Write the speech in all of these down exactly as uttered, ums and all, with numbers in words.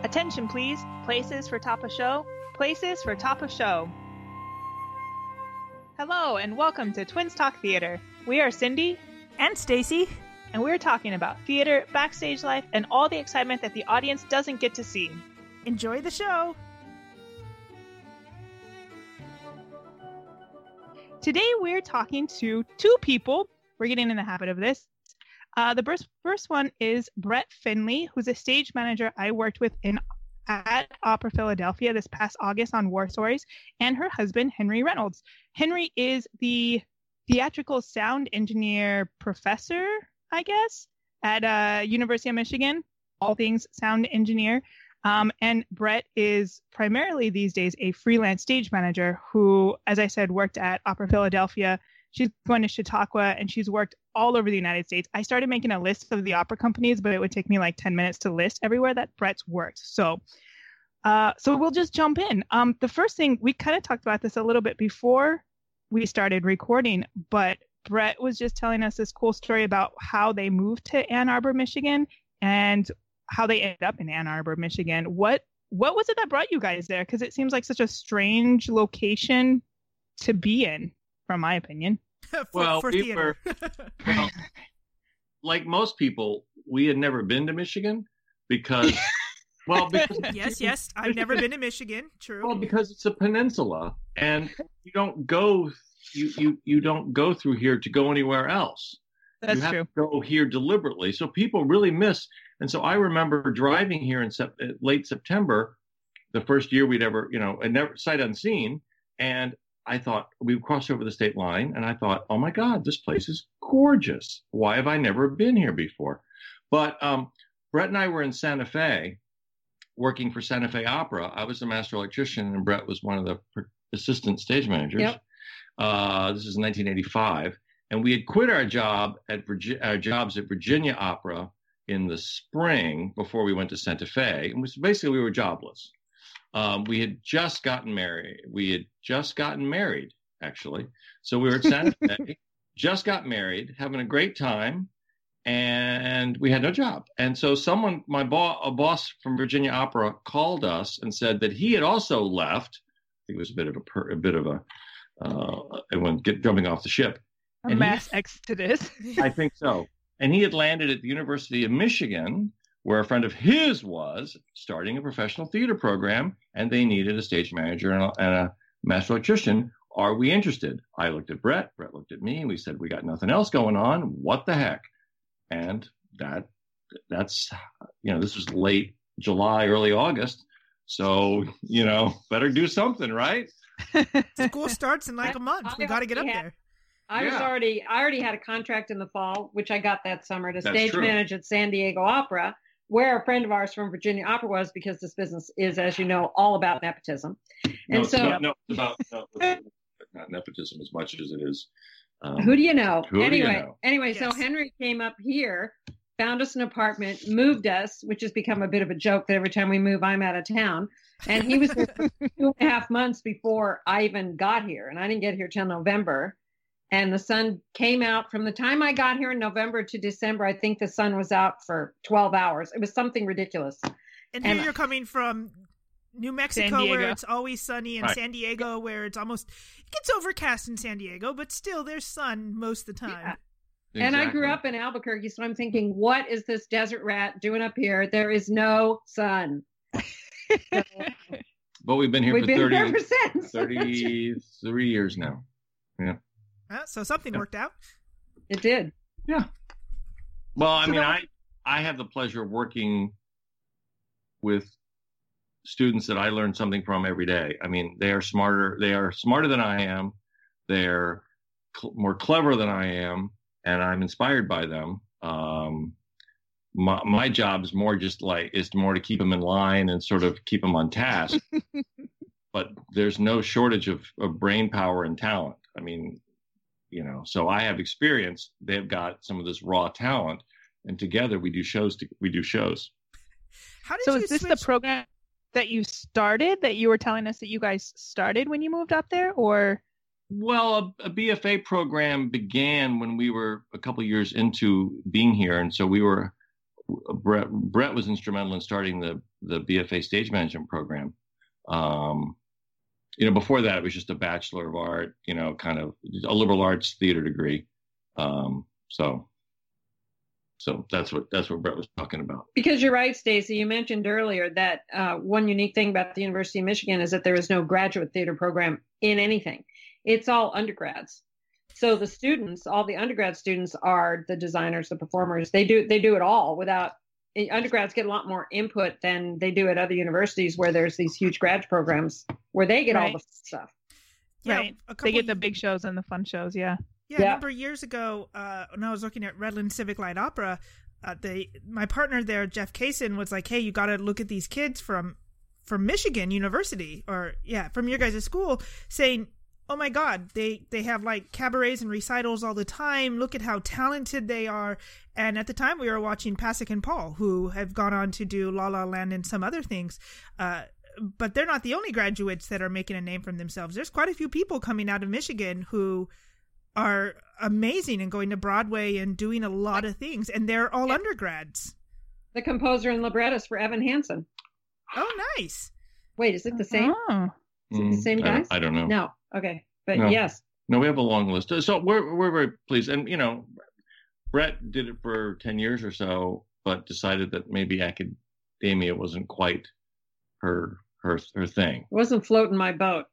Attention, please. Places for top of show. Places for top of show. Hello, and welcome to Twins Talk Theater. We are Cindy and Stacy, and we're talking about theater, backstage life, and all the excitement that the audience doesn't get to see. Enjoy the show. Today we're talking to two people. We're getting in the habit of this. Uh, the first, first one is Brett Finley, who's a stage manager I worked with in at Opera Philadelphia this past August on War Stories, and her husband, Henry Reynolds. Henry is the theatrical sound engineer professor, I guess, at uh, University of Michigan, all things sound engineer. Um, and Brett is primarily these days a freelance stage manager who, as I said, worked at Opera Philadelphia. She's going to Chautauqua, and she's worked all over the United States. I started making a list of the opera companies, but it would take me like ten minutes to list everywhere that Brett's worked. So uh, so we'll just jump in. Um, the first thing, we kind of talked about this a little bit before we started recording, but Brett was just telling us this cool story about how they moved to Ann Arbor, Michigan, and how they ended up in Ann Arbor, Michigan. What what was it that brought you guys there? Because it seems like such a strange location to be in, from my opinion. for, well, for we theater. were, well, like most people, we had never been to Michigan because, well, because yes, yes, I've never been to Michigan. True. Well, because it's a peninsula, and you don't go, you you you don't go through here to go anywhere else. That's you have true. to go here deliberately, so people really miss. And so I remember driving here in sep- late September, the first year we'd ever, you know, and never sight unseen, and I thought we crossed over the state line, and I thought, oh my God, this place is gorgeous. Why have I never been here before? But um, Brett and I were in Santa Fe working for Santa Fe Opera. I was the master electrician, and Brett was one of the assistant stage managers. Yep. Uh, this is nineteen eighty-five. And we had quit our job at Virgi- our jobs at Virginia Opera in the spring before we went to Santa Fe. And was, basically, we were jobless. Um, we had just gotten married. We had just gotten married, actually. So we were at Santa Fe, just got married, having a great time, and we had no job. And so someone, my bo- a boss from Virginia Opera, called us and said that he had also left. I think it was a bit of a, per- a bit of a, uh, everyone get, jumping off the ship. A And mass he, exodus. I think so. And he had landed at the University of Michigan, where a friend of his was starting a professional theater program, and they needed a stage manager and a, and a master electrician. Are we interested? I looked at Brett. Brett looked at me, and we said, we got nothing else going on. What the heck? And that that's, you know, this was late July, early August. So, you know, better do something, right? School starts in like a month. We got to get up Yeah. there. I was Yeah. already, I already had a contract in the fall, which I got that summer to That's stage true. manage at San Diego Opera, where a friend of ours from Virginia Opera was, because this business is, as you know, all about nepotism. No, And it's so, about, no, it's about no, it's not nepotism as much as it is. Um, who do you know? who do you anyway, know? anyway, so Yes. Henry came up here, found us an apartment, moved us, which has become a bit of a joke that every time we move, I'm out of town. And he was there for two and a half months before I even got here, and I didn't get here till November. And the sun came out from the time I got here in November to December. I think the sun was out for twelve hours. It was something ridiculous. And here And- you're coming from New Mexico, Diego. where it's always sunny, and Right. San Diego, where it's almost, it gets overcast in San Diego, but still there's sun most of the time. Yeah. And I grew Exactly. up in Albuquerque, so I'm thinking, what is this desert rat doing up here? There is no sun. So But we've been here we've for been thirty, here ever since. thirty-three years now. Yeah. Uh, so something Yeah. worked out. It did. Yeah. Well, I So mean, that- I, I have the pleasure of working with students that I learn something from every day. I mean, they are smarter. They are smarter than I am. They're cl- more clever than I am, and I'm inspired by them. Um, my, my job is more just like, is more to keep them in line and sort of keep them on task. But there's no shortage of, of brain power and talent. I mean, you know, so I have experience. They've got some of this raw talent, and together we do shows. To, we do shows. How did So you is this switch? the program that you started, that you were telling us that you guys started when you moved up there, or? Well, a, a B F A program began when we were a couple years into being here, and so we were Brett, Brett was instrumental in starting the, the B F A stage management program. Um, you know, before that, it was just a Bachelor of Art, you know, kind of a liberal arts theater degree. Um, so, so that's what, that's what Brett was talking about. Because you're right, Stacy, you mentioned earlier that uh, one unique thing about the University of Michigan is that there is no graduate theater program in anything. It's all undergrads. So the students, all the undergrad students are the designers, the performers. They do, they do it all without, undergrads get a lot more input than they do at other universities where there's these huge grad programs where they get Right. all the stuff. Yeah, Right. a They couple get the big shows and the fun shows. Yeah. Yeah, I Yeah. remember years ago uh, when I was working at Redland Civic Light Opera, uh, they my partner there, Jeff Kaysen, was like, "Hey, you got to look at these kids from from Michigan University, or yeah, from your guys' school, saying, oh my God, they they have like cabarets and recitals all the time. Look at how talented they are." And at the time, we were watching Pasek and Paul, who have gone on to do La La Land and some other things. Uh, but they're not the only graduates that are making a name for themselves. There's quite a few people coming out of Michigan who are amazing and going to Broadway and doing a lot of things, and they're all undergrads. The composer and librettist for Evan Hansen. Oh, nice. Wait, is it the same? Oh. Is it the same I don't- guys? I don't know. No. Okay. But No. yes. No, we have a long list. So we're we're very pleased. And, you know, Brett did it for ten years or so, but decided that maybe academia wasn't quite her her her thing. It wasn't floating my boat.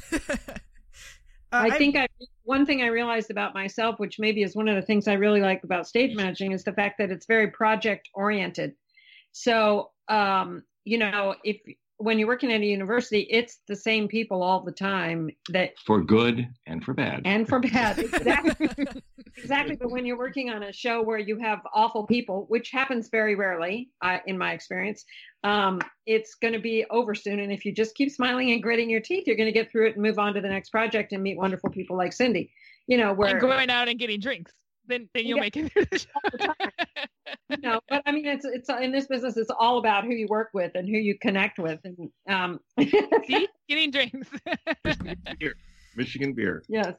Uh, I think I one thing I realized about myself, which maybe is one of the things I really like about stage managing, is the fact that it's very project oriented. So, um, you know, if when you're working at a university, it's the same people all the time that For good and for bad. and for bad. Exactly. Exactly. But when you're working on a show where you have awful people, which happens very rarely, uh, in my experience, um, it's going to be over soon. And if you just keep smiling and gritting your teeth, you're going to get through it and move on to the next project and meet wonderful people like Cindy. You know, where And going out and getting drinks. Then then you'll Yeah. make it through the show. you know, but I mean, it's it's in this business, it's all about who you work with and who you connect with, and um, See? Getting drinks. Beer. Michigan beer. yes.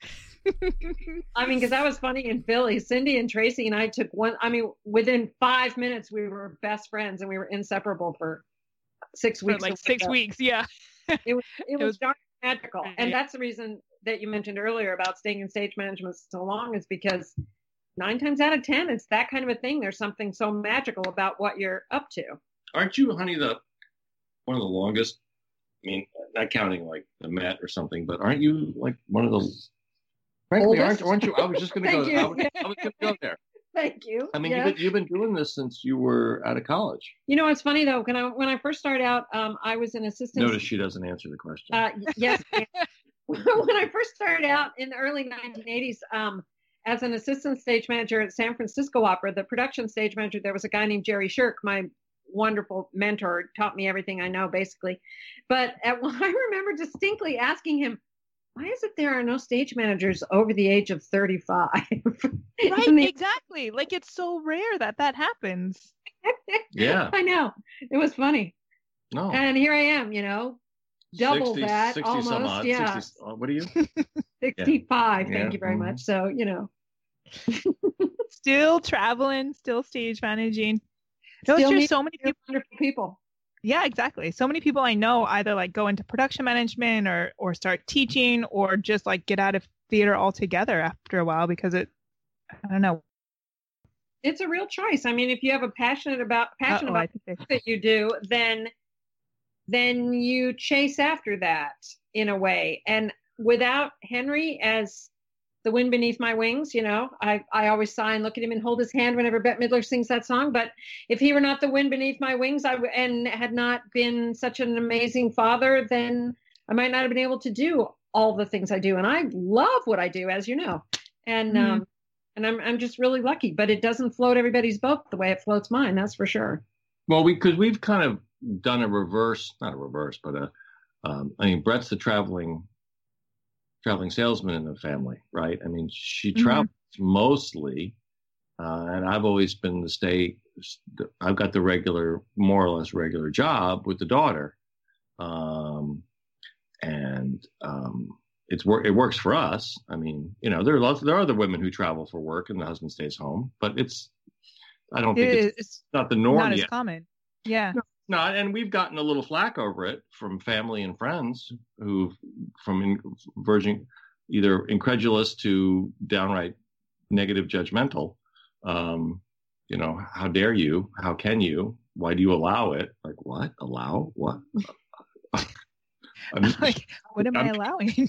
I mean, because that was funny in Philly. Cindy and Tracy and I took one. I mean, within five minutes, we were best friends and we were inseparable for six For weeks. like or six so. weeks, yeah. It was it was was- darn magical, Right. and that's the reason that you mentioned earlier about staying in stage management so long, is because nine times out of ten, it's that kind of a thing. There's something so magical about what you're up to. Aren't you, honey, the one of the longest? I mean, not counting like the Met or something, but aren't you like one of those? Frankly, aren't, Oldest? aren't you? I was just going to Thank go. you. I was, I was going to go there. Thank you. I mean, Yeah. you've, been, you've been doing this since you were out of college. You know, it's funny though. When I when I first started out, um, I was an assistant. Notice she doesn't answer the question. Uh, yes. When I first started out in the early nineteen eighties, um, as an assistant stage manager at San Francisco Opera, the production stage manager, there was a guy named Jerry Shirk, my wonderful mentor, taught me everything I know, basically. But at, I remember distinctly asking him, why is it there are no stage managers over the age of thirty-five? Right, And they- exactly. Like, it's so rare that that happens. Yeah. I know. It was funny. No. And here I am, you know, double sixty, that, sixty almost. some odd. Yeah. sixty, uh, what are you? sixty-five. Yeah. Thank you very Mhm. much. So, you know, Still traveling, still stage managing. No, it's Still just meet- so many you're people. wonderful people. Yeah, exactly. So many people I know either like go into production management or or start teaching or just like get out of theater altogether after a while because it, I don't know. It's a real choice. I mean, if you have a passionate about passion Uh-oh, I about think they- the work that you do, then then you chase after that in a way. And without Henry as the wind beneath my wings, you know, I, I always sigh and look at him and hold his hand whenever Bette Midler sings that song. But if he were not the wind beneath my wings, I w- and had not been such an amazing father, then I might not have been able to do all the things I do. And I love what I do, as you know. And Mhm. um, and I'm I'm just really lucky. But it doesn't float everybody's boat the way it floats mine. That's for sure. Well, we because we've kind of done a reverse, not a reverse, but a. Um, I mean, Brett's the traveling, traveling salesman in the family, right? I mean, she Mhm. travels mostly, uh, and I've always been the stay. I've got the regular, more or less regular job with the daughter, um, and um, it's work. It works for us. I mean, you know, there are lots. There are other women who travel for work, and the husband stays home, but it's I don't think It- it's, it's not the norm not as yet. common. Yeah. Not, and we've gotten a little flack over it from family and friends who, from in, verging either incredulous to downright negative, judgmental. Um, you know, how dare you? How can you? Why do you allow it? Like, what? Allow what? I'm, Like, what am I I'm- allowing?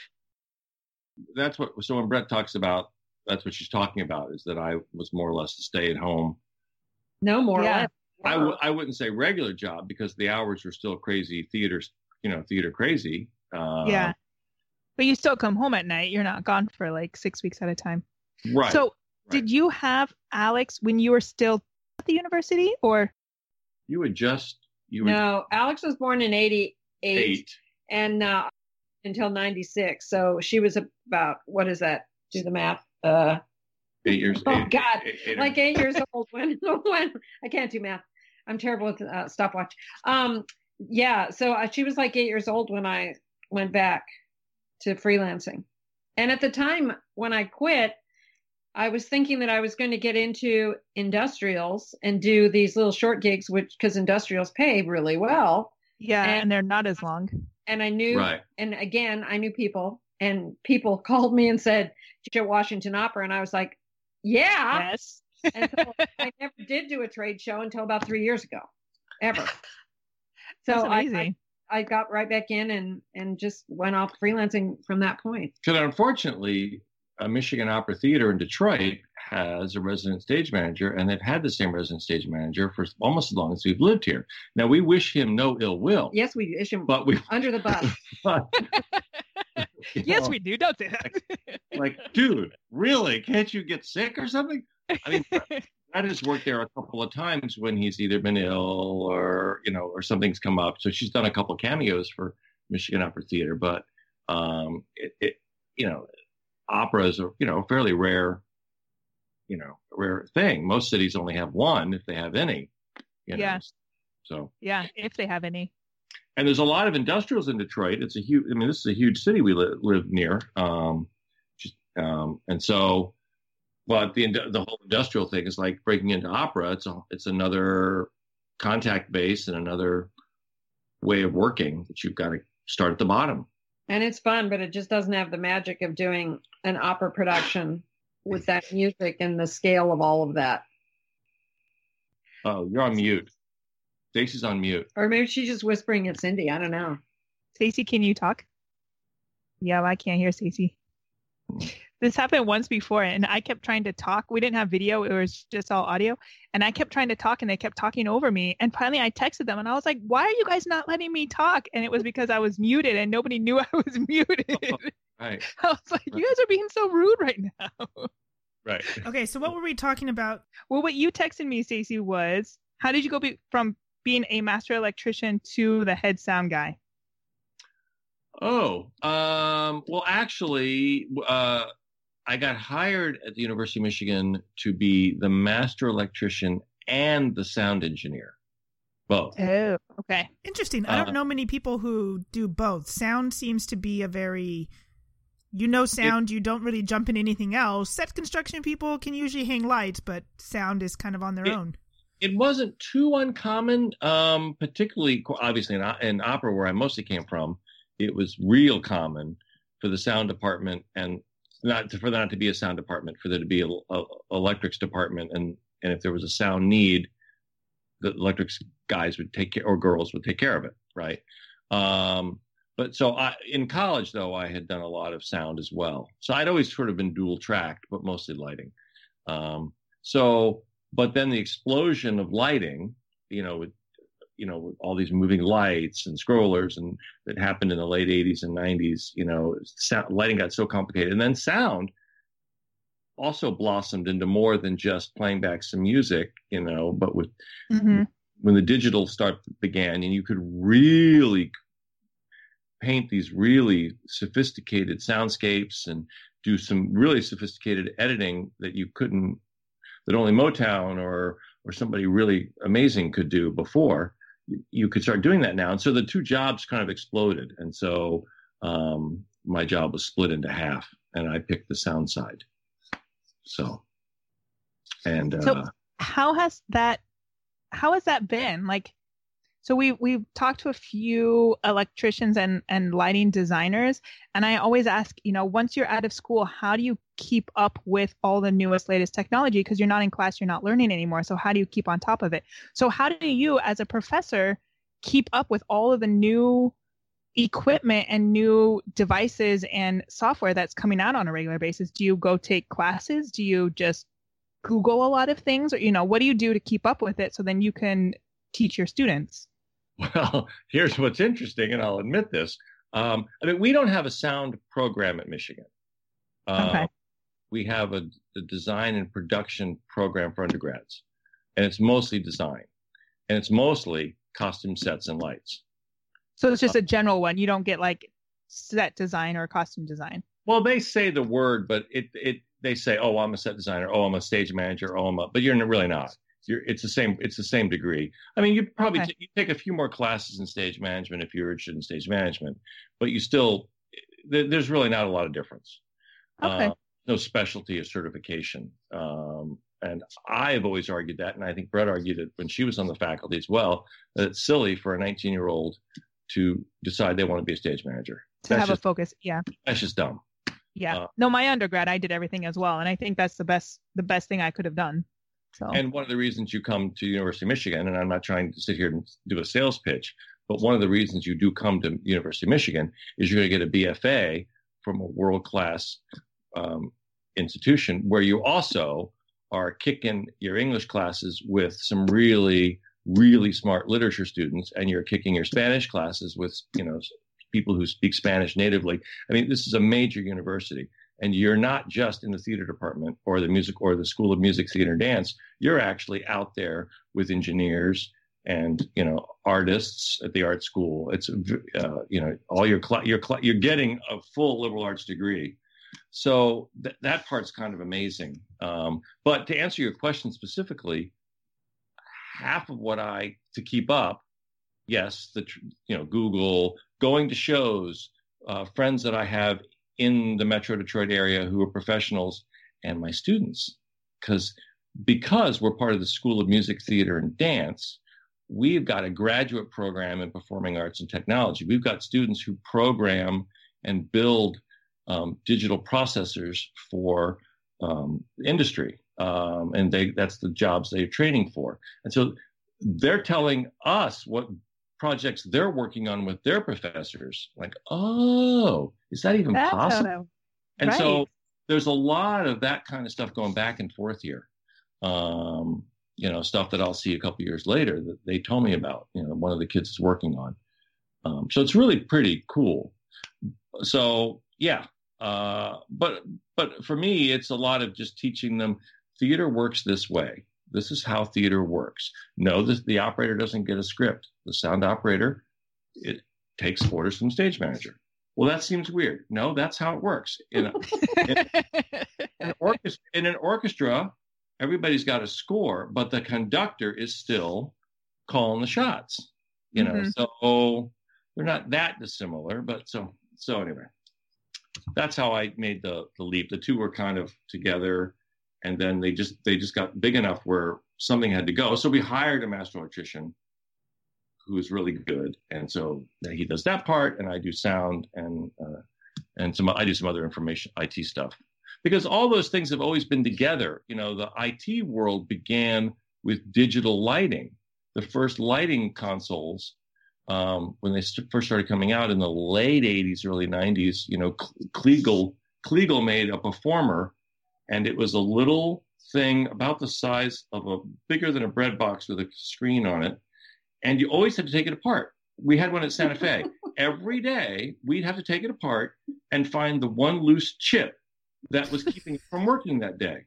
that's what. So when Brett talks about, that's what she's talking about, is that I was more or less a stay at home. No more. Yeah. or less. I w- I wouldn't say regular job because the hours were still crazy theaters, you know, theater crazy. Uh, Yeah. But you still come home at night. You're not gone for like six weeks at a time. Right. So, right. did you have Alex when you were still at the university, or? You would just you would No, Alex was born in eighty-eight eight. and uh, until ninety-six. So she was about, what is that? Do the math. Uh, Eight years. Oh, eight, God. eight- eight- like eight years old when, when I can't do math. I'm terrible with uh, stopwatch. Um, yeah. So uh, she was like eight years old when I went back to freelancing. And at the time when I quit, I was thinking that I was going to get into industrials and do these little short gigs, which, because industrials pay really well. Yeah, And- and they're not as long. And I knew, Right. and again, I knew people, and people called me and said, "Did you at Washington Opera?" And I was like, yeah. Yes. And so I never did do a trade show until about three years ago, ever. So That's I, amazing. I, I got right back in and, and just went off freelancing from that point. Because unfortunately, uh, Michigan Opera Theater in Detroit has a resident stage manager, and they've had the same resident stage manager for almost as long as we've lived here. Now, we wish him no ill will. Yes, we issue them But we, under the bus. but, you Yes, know, we do. Don't say that. like, dude, really? Can't you get sick or something? I mean, Brett has worked there a couple of times when he's either been ill or, you know, or something's come up. So she's done a couple of cameos for Michigan Opera Theater, but, um, it, it you know, opera is a, you know, fairly rare, you know, rare thing. Most cities only have one, if they have any, you know. Yeah. So, Yeah, if they have any. and there's a lot of industrials in Detroit. It's a huge, I mean, this is a huge city we li- live near. Um, just, um, and so, but the the whole industrial thing is like breaking into opera. It's a, it's another contact base and another way of working that you've got to start at the bottom. And it's fun, but it just doesn't have the magic of doing an opera production with that music and the scale of all of that. Oh, you're on mute. Stacey's on mute. Or maybe she's just whispering at Cindy. I don't know. Stacey, can you talk? Yeah, well, I can't hear Stacey. This happened once before, and I kept trying to talk. We didn't have video; it was just all audio. And I kept trying to talk, and they kept talking over me. And finally, I texted them, and I was like, "Why are you guys not letting me talk?" And it was because I was muted, and nobody knew I was muted. Right, I was like, "You guys are being so rude right now." right. Okay, so what were we talking about? Well, what you texted me, Stacey, was how did you go be- from being a master electrician to the head sound guy? Oh, um, well, actually, uh, I got hired at the University of Michigan to be the master electrician and the sound engineer, both. Oh, okay. Interesting. I Uh, don't know many people who do both. Sound seems to be a very, you know, sound, you don't really jump in anything else. Set construction people can usually hang lights, but sound is kind of on their It- own. It wasn't too uncommon, um, particularly, obviously, in, in opera, where I mostly came from. It was real common for the sound department and not to, for there not to be a sound department, for there to be a, a electrics department, and and if there was a sound need, the electrics guys would take care, or girls would take care of it, right? Um, but so I, in college, though, I had done a lot of sound as well. So I'd always sort of been dual tracked, but mostly lighting. Um, so, but then the explosion of lighting, you know, with you know, with all these moving lights and scrollers, and that happened in the late eighties and nineties, you know, sound, lighting got so complicated. And then sound also blossomed into more than just playing back some music, you know, but with Mm-hmm. when the digital start began, and you could really paint these really sophisticated soundscapes and do some really sophisticated editing that you couldn't, that only Motown or or somebody really amazing could do before. You, you could start doing that now. And so the two jobs kind of exploded. And so um, my job was split into half, and I picked the sound side. So, and uh, So- how has that how has that been? Like, so we we've talked to a few electricians and and lighting designers, and I always ask, you know, once you're out of school, how do you keep up with all the newest, latest technology? Because you're not in class, you're not learning anymore. So how do you keep on top of it? So how do you, as a professor, keep up with all of the new equipment and new devices and software that's coming out on a regular basis? Do you go take classes? Do you just Google a lot of things? Or, you know, what do you do to keep up with it so then you can teach your students? Well, here's what's interesting, and I'll admit this. Um, I mean, we don't have a sound program at Michigan. Uh, Okay. We have a, a design and production program for undergrads, and it's mostly design, and it's mostly costume sets and lights. So it's just a general one. You don't get like set design or costume design. Well, they say the word, but it it they say, oh, I'm a set designer, oh, I'm a stage manager, oh, I'm a, but you're really not. You're, it's the same. It's the same degree. I mean, you probably Okay. t- you take a few more classes in stage management if you're interested in stage management, but you still th- there's really not a lot of difference. Okay. Uh, no specialty or certification. Um, and I've always argued that, and I think Brett argued it when she was on the faculty as well, that it's silly for a nineteen-year-old to decide they want to be a stage manager. To That's have just, a focus. Yeah. that's just dumb. Yeah. Uh, no, my undergrad, I did everything as well. And I think that's the best, the best thing I could have done. So, And one of the reasons you come to University of Michigan, and I'm not trying to sit here and do a sales pitch, but one of the reasons you do come to University of Michigan is you're going to get a B F A from a world-class um, institution where you also are kicking your English classes with some really, really smart literature students, and you're kicking your Spanish classes with, you know, people who speak Spanish natively. I mean, this is a major university. And you're not just in the theater department or the music or the School of Music, Theater, and Dance. You're actually out there with engineers and, you know, artists at the art school. It's, uh, you know, all your, cl- your cl- you're getting a full liberal arts degree. So th- that part's kind of amazing. Um, but to answer your question specifically, half of what I, to keep up, yes, the, you know, Google, going to shows, uh, friends that I have in the Metro Detroit area who are professionals, and my students, because because we're part of the School of Music, Theater, and Dance, we've got a graduate program in performing arts and technology. We've got students who program and build um, digital processors for um, industry, um, and they that's the jobs they're training for. And so they're telling us what projects they're working on with their professors. Like, oh, is that even that's possible? how to- And right. so there's a lot of that kind of stuff going back and forth here. Um, you know, stuff that I'll see a couple years later that they told me about, you know, one of the kids is working on. Um, so it's really pretty cool. So, yeah. Uh, but, but for me, it's a lot of just teaching them theater works this way. This is how theater works. No, the, the operator doesn't get a script. The sound operator, it takes orders from the stage manager. Well, that seems weird. No, that's how it works. In, a, in, an orchestra, in an orchestra, everybody's got a score, but the conductor is still calling the shots. You know, Mhm. so they're not that dissimilar. But so so anyway, that's how I made the the leap. The two were kind of together, and then they just they just got big enough where something had to go. So we hired a master electrician who is really good, and so he does that part, and I do sound and uh, and some I do some other information I T stuff, because all those things have always been together. You know, the I T world began with digital lighting. The first lighting consoles, um, when they st- first started coming out in the late eighties, early nineties, you know, Kliegel Kliegel made a Performer, and it was a little thing about the size of a bigger than a bread box with a screen on it. And you always had to take it apart. We had one at Santa Fe. Every day, we'd have to take it apart and find the one loose chip that was keeping it from working that day.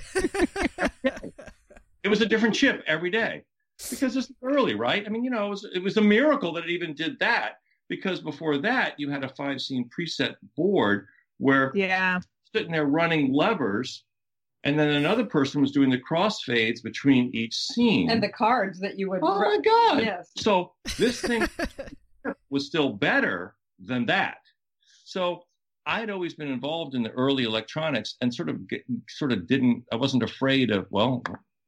It was a different chip every day because it's early, right? I mean, you know, it was, it was a miracle that it even did that, because before that, you had a five-scene preset board where Yeah. sitting there running levers, and then another person was doing the crossfades between each scene. And the cards that you would. Oh my God. Yes. So this thing was still better than that. So I'd always been involved in the early electronics and sort of get, sort of didn't, I wasn't afraid of, well,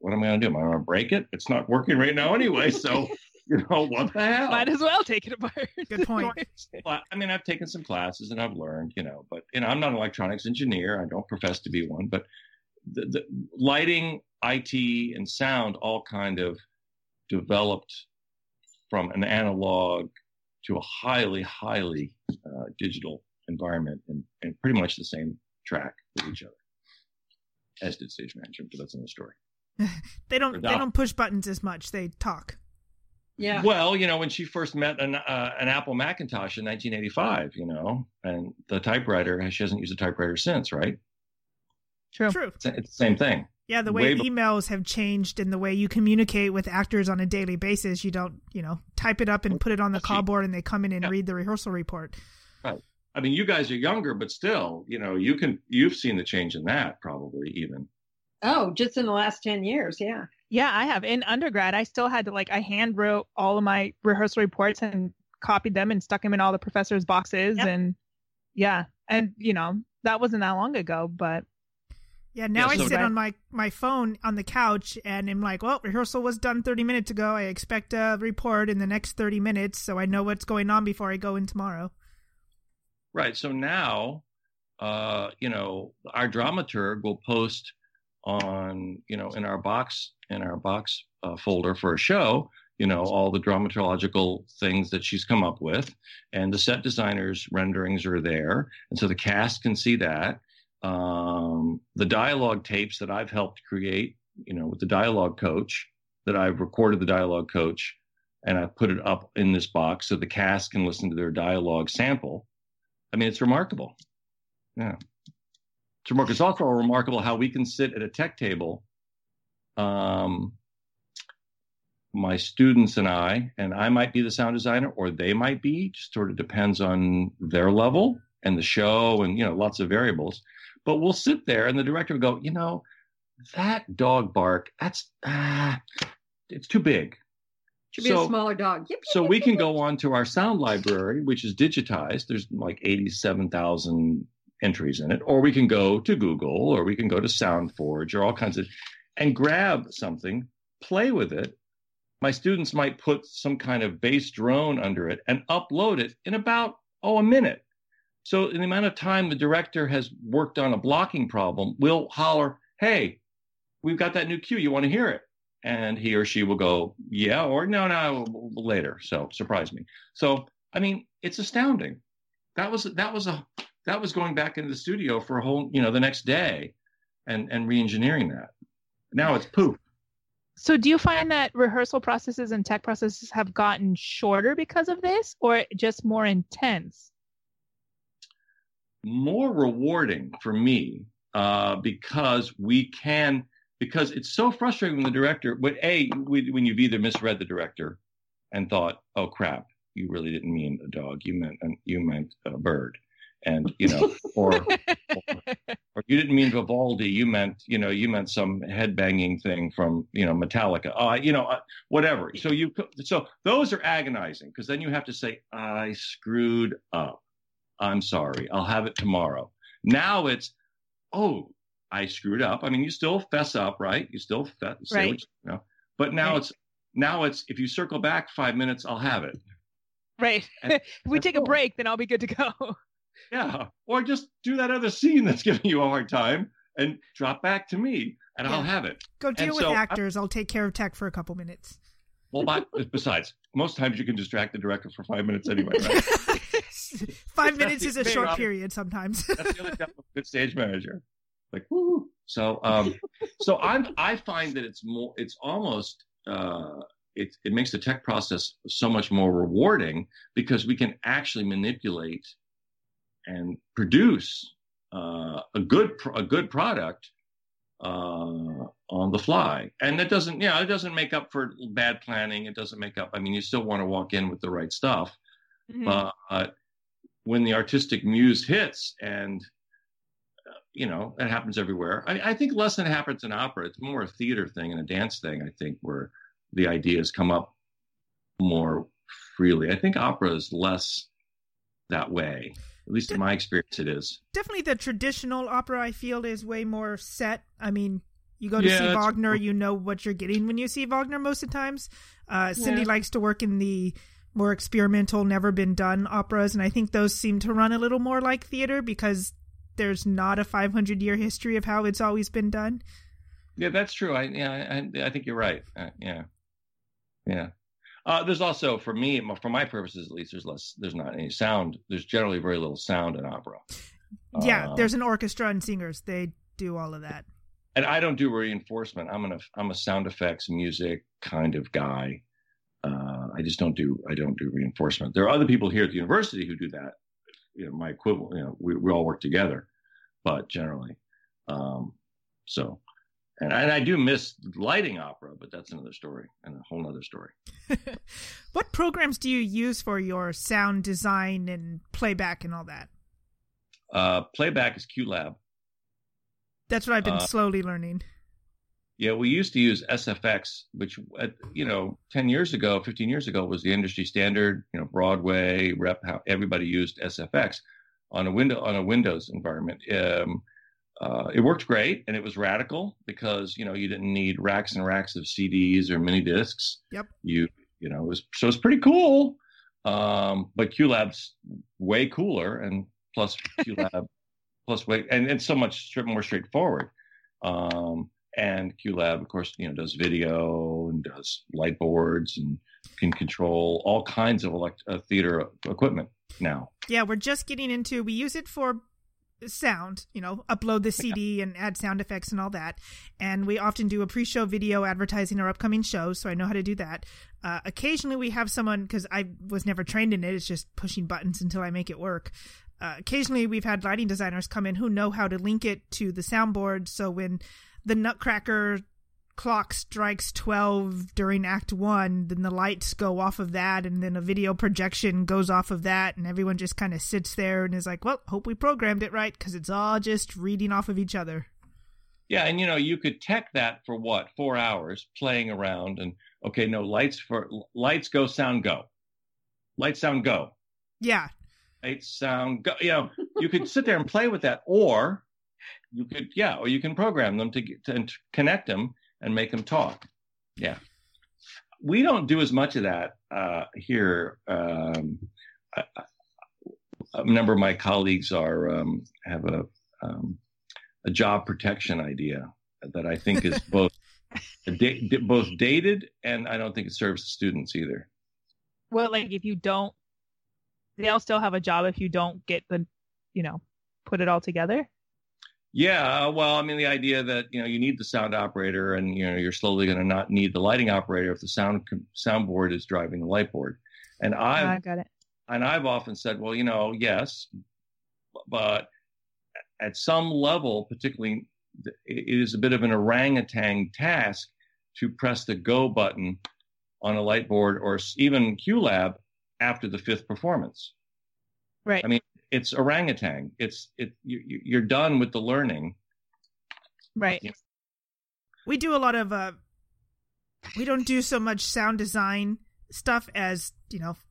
what am I going to do? Am I going to break it? It's not working right now anyway. So, you know, what the hell? Might as well take it apart. Good point. Well, I mean, I've taken some classes and I've learned, you know, but, you know, I'm not an electronics engineer. I don't profess to be one, but the, the lighting, I T, and sound all kind of developed from an analog to a highly, highly uh, digital environment and, and pretty much the same track with each other, as did Stage Management, but that's another story. they don't they don't push buttons as much. They talk. Yeah. Well, you know, when she first met an uh, an Apple Macintosh in nineteen eighty-five, you know, and the typewriter, she hasn't used a typewriter since, right? True. True. It's, it's the same thing. Yeah, the way, way emails have changed and the way you communicate with actors on a daily basis, you don't, you know, type it up and put it on the call board and they come in and yeah. read the rehearsal report. Right. I mean, you guys are younger, but still, you know, you can, you've seen the change in that probably even. Oh, just in the last ten years. Yeah. Yeah, I have. In undergrad, I still had to like, I hand wrote all of my rehearsal reports and copied them and stuck them in all the professors' boxes. Yep. And yeah. And, you know, that wasn't that long ago, but. Yeah, now yeah, so I sit right. on my, my phone on the couch and I'm like, well, rehearsal was done thirty minutes ago. I expect a report in the next thirty minutes, so I know what's going on before I go in tomorrow. Right. So now, uh, you know, our dramaturg will post on, you know, in our box, in our box uh, folder for a show, you know, all the dramaturgical things that she's come up with. And the set designer's renderings are there. And so the cast can see that. Um, the dialogue tapes that I've helped create, you know, with the dialogue coach, that I've recorded the dialogue coach and I've put it up in this box so the cast can listen to their dialogue sample. I mean, it's remarkable. Yeah. It's remarkable. It's also remarkable how we can sit at a tech table, um, my students and I, and I might be the sound designer or they might be, just sort of depends on their level and the show and, you know, lots of variables. But we'll sit there and the director will go, you know, that dog bark, that's, ah, it's too big. Should be so, a smaller dog. Yep, yep, so yep, we yep, can yep. go on to our sound library, which is digitized. There's like eighty-seven thousand entries in it. Or we can go to Google or we can go to SoundForge or all kinds of, and grab something, play with it. My students might put some kind of bass drone under it and upload it in about, oh, a minute. So in the amount of time the director has worked on a blocking problem, we'll holler, hey, we've got that new cue. You want to hear it? And he or she will go, yeah, or no, no, later. So surprise me. So, I mean, it's astounding. That was, that was a, that was going back into the studio for a whole, you know, the next day and, and re-engineering that. Now it's poof. So do you find that rehearsal processes and tech processes have gotten shorter because of this or just more intense? More rewarding for me uh, because we can, because it's so frustrating when the director, when A, when you've either misread the director and thought, oh crap, you really didn't mean a dog, you meant you meant a bird, and you know, or, or or you didn't mean Vivaldi, you meant you know you meant some headbanging thing from you know Metallica, uh, you know uh, whatever. So you so those are agonizing because then you have to say I screwed up. I'm sorry. I'll have it tomorrow. Now it's, oh, I screwed up. I mean, you still fess up, right? You still fess, say right. what you know. But now right. it's, now it's, if you circle back five minutes, I'll have it. Right. And, if we take cool. a break, then I'll be good to go. Yeah. Or just do that other scene that's giving you a hard time and drop back to me and yeah. I'll have it. Go deal and with so actors. I, I'll take care of tech for a couple minutes. Well, but, besides, most times you can distract the director for five minutes anyway, right? Five minutes is a short problem. period sometimes. That's the other job of a good stage manager. Like, woo. So, um, so I'm, I find that it's more, it's almost, uh, it, it makes the tech process so much more rewarding because we can actually manipulate and produce, uh, a good, a good product, uh, on the fly. And that doesn't, you know, it doesn't make up for bad planning. It doesn't make up. I mean, you still want to walk in with the right stuff, mm-hmm. but, uh, when the artistic muse hits and, uh, you know, it happens everywhere. I, I think less than it happens in opera. It's more a theater thing and a dance thing, I think, where the ideas come up more freely. I think opera is less that way. At least in my experience, it is. Definitely the traditional opera, I feel, is way more set. I mean, You go to Yeah, see that's- Wagner, you know what you're getting when you see Wagner most of the times. Uh, Cindy Yeah. likes to work in the more experimental, never been done operas, and I think those seem to run a little more like theater because there's not a five hundred year history of how it's always been done. Yeah, that's true. I yeah, I, I think you're right. Uh, yeah, yeah. Uh, there's also, for me, for my purposes at least, there's less. There's not any sound. There's generally very little sound in opera. Yeah, Uh, there's an orchestra and singers. They do all of that. and I don't do reinforcement. I'm an I'm a sound effects music kind of guy. Uh, I just don't do I don't do reinforcement. There are other people here at the university who do that. You know, my equivalent. You know, we we all work together, but generally, um, so. And, and I do miss lighting opera, but that's another story and a whole other story. What programs do you use for your sound design and playback and all that? Uh, playback is QLab. That's what I've been Uh, slowly learning. Yeah, we used to use S F X, which, uh, you know, ten years ago, fifteen years ago was the industry standard. You know, Broadway, Rep, how everybody used S F X on a window on a Windows environment. Um, uh, it worked great, and it was radical because you know you didn't need racks and racks of C Ds or mini discs. Yep. You you know it was so it's pretty cool. Um, but QLab's way cooler, and plus QLab plus way and it's so much straight, more straightforward. Um, And QLab, of course, you know, does video and does light boards and can control all kinds of elect- uh, theater equipment now. Yeah, we're just getting into, we use it for sound, you know, upload the C D and add sound effects and all that. And we often do a pre-show video advertising our upcoming shows, so I know how to do that. Uh, occasionally we have someone, because I was never trained in it, it's just pushing buttons until I make it work. Uh, occasionally we've had lighting designers come in who know how to link it to the soundboard, so when the Nutcracker clock strikes twelve during Act One, then the lights go off of that, and then a video projection goes off of that, and everyone just kind of sits there and is like, well, hope we programmed it right, because it's all just reading off of each other. Yeah, and you know, you could tech that for what, four hours playing around and, okay, no, lights for lights go, sound go. Lights, sound go. Yeah. Lights, sound go. You know, you could sit there and play with that, or you could, yeah, or you can program them to, get, to connect them and make them talk. Yeah. We don't do as much of that uh, here. Um, I, a number of my colleagues are um, have a um, a job protection idea that I think is both da- both dated, and I don't think it serves the students either. Well, like if you don't, they'll still have a job if you don't get the, you know, put it all together. Yeah, well, I mean, the idea that, you know, you need the sound operator and, you know, you're slowly going to not need the lighting operator if the sound soundboard is driving the light board. And I've, I got it. and I've often said, well, you know, yes, but at some level, particularly, it is a bit of an orangutan task to press the go button on a light board or even QLab after the fifth performance. Right. I mean, it's orangutan. It's it. You, you're done with the learning. Right. Yeah. We do a lot of, uh, we don't do so much sound design stuff as, you know,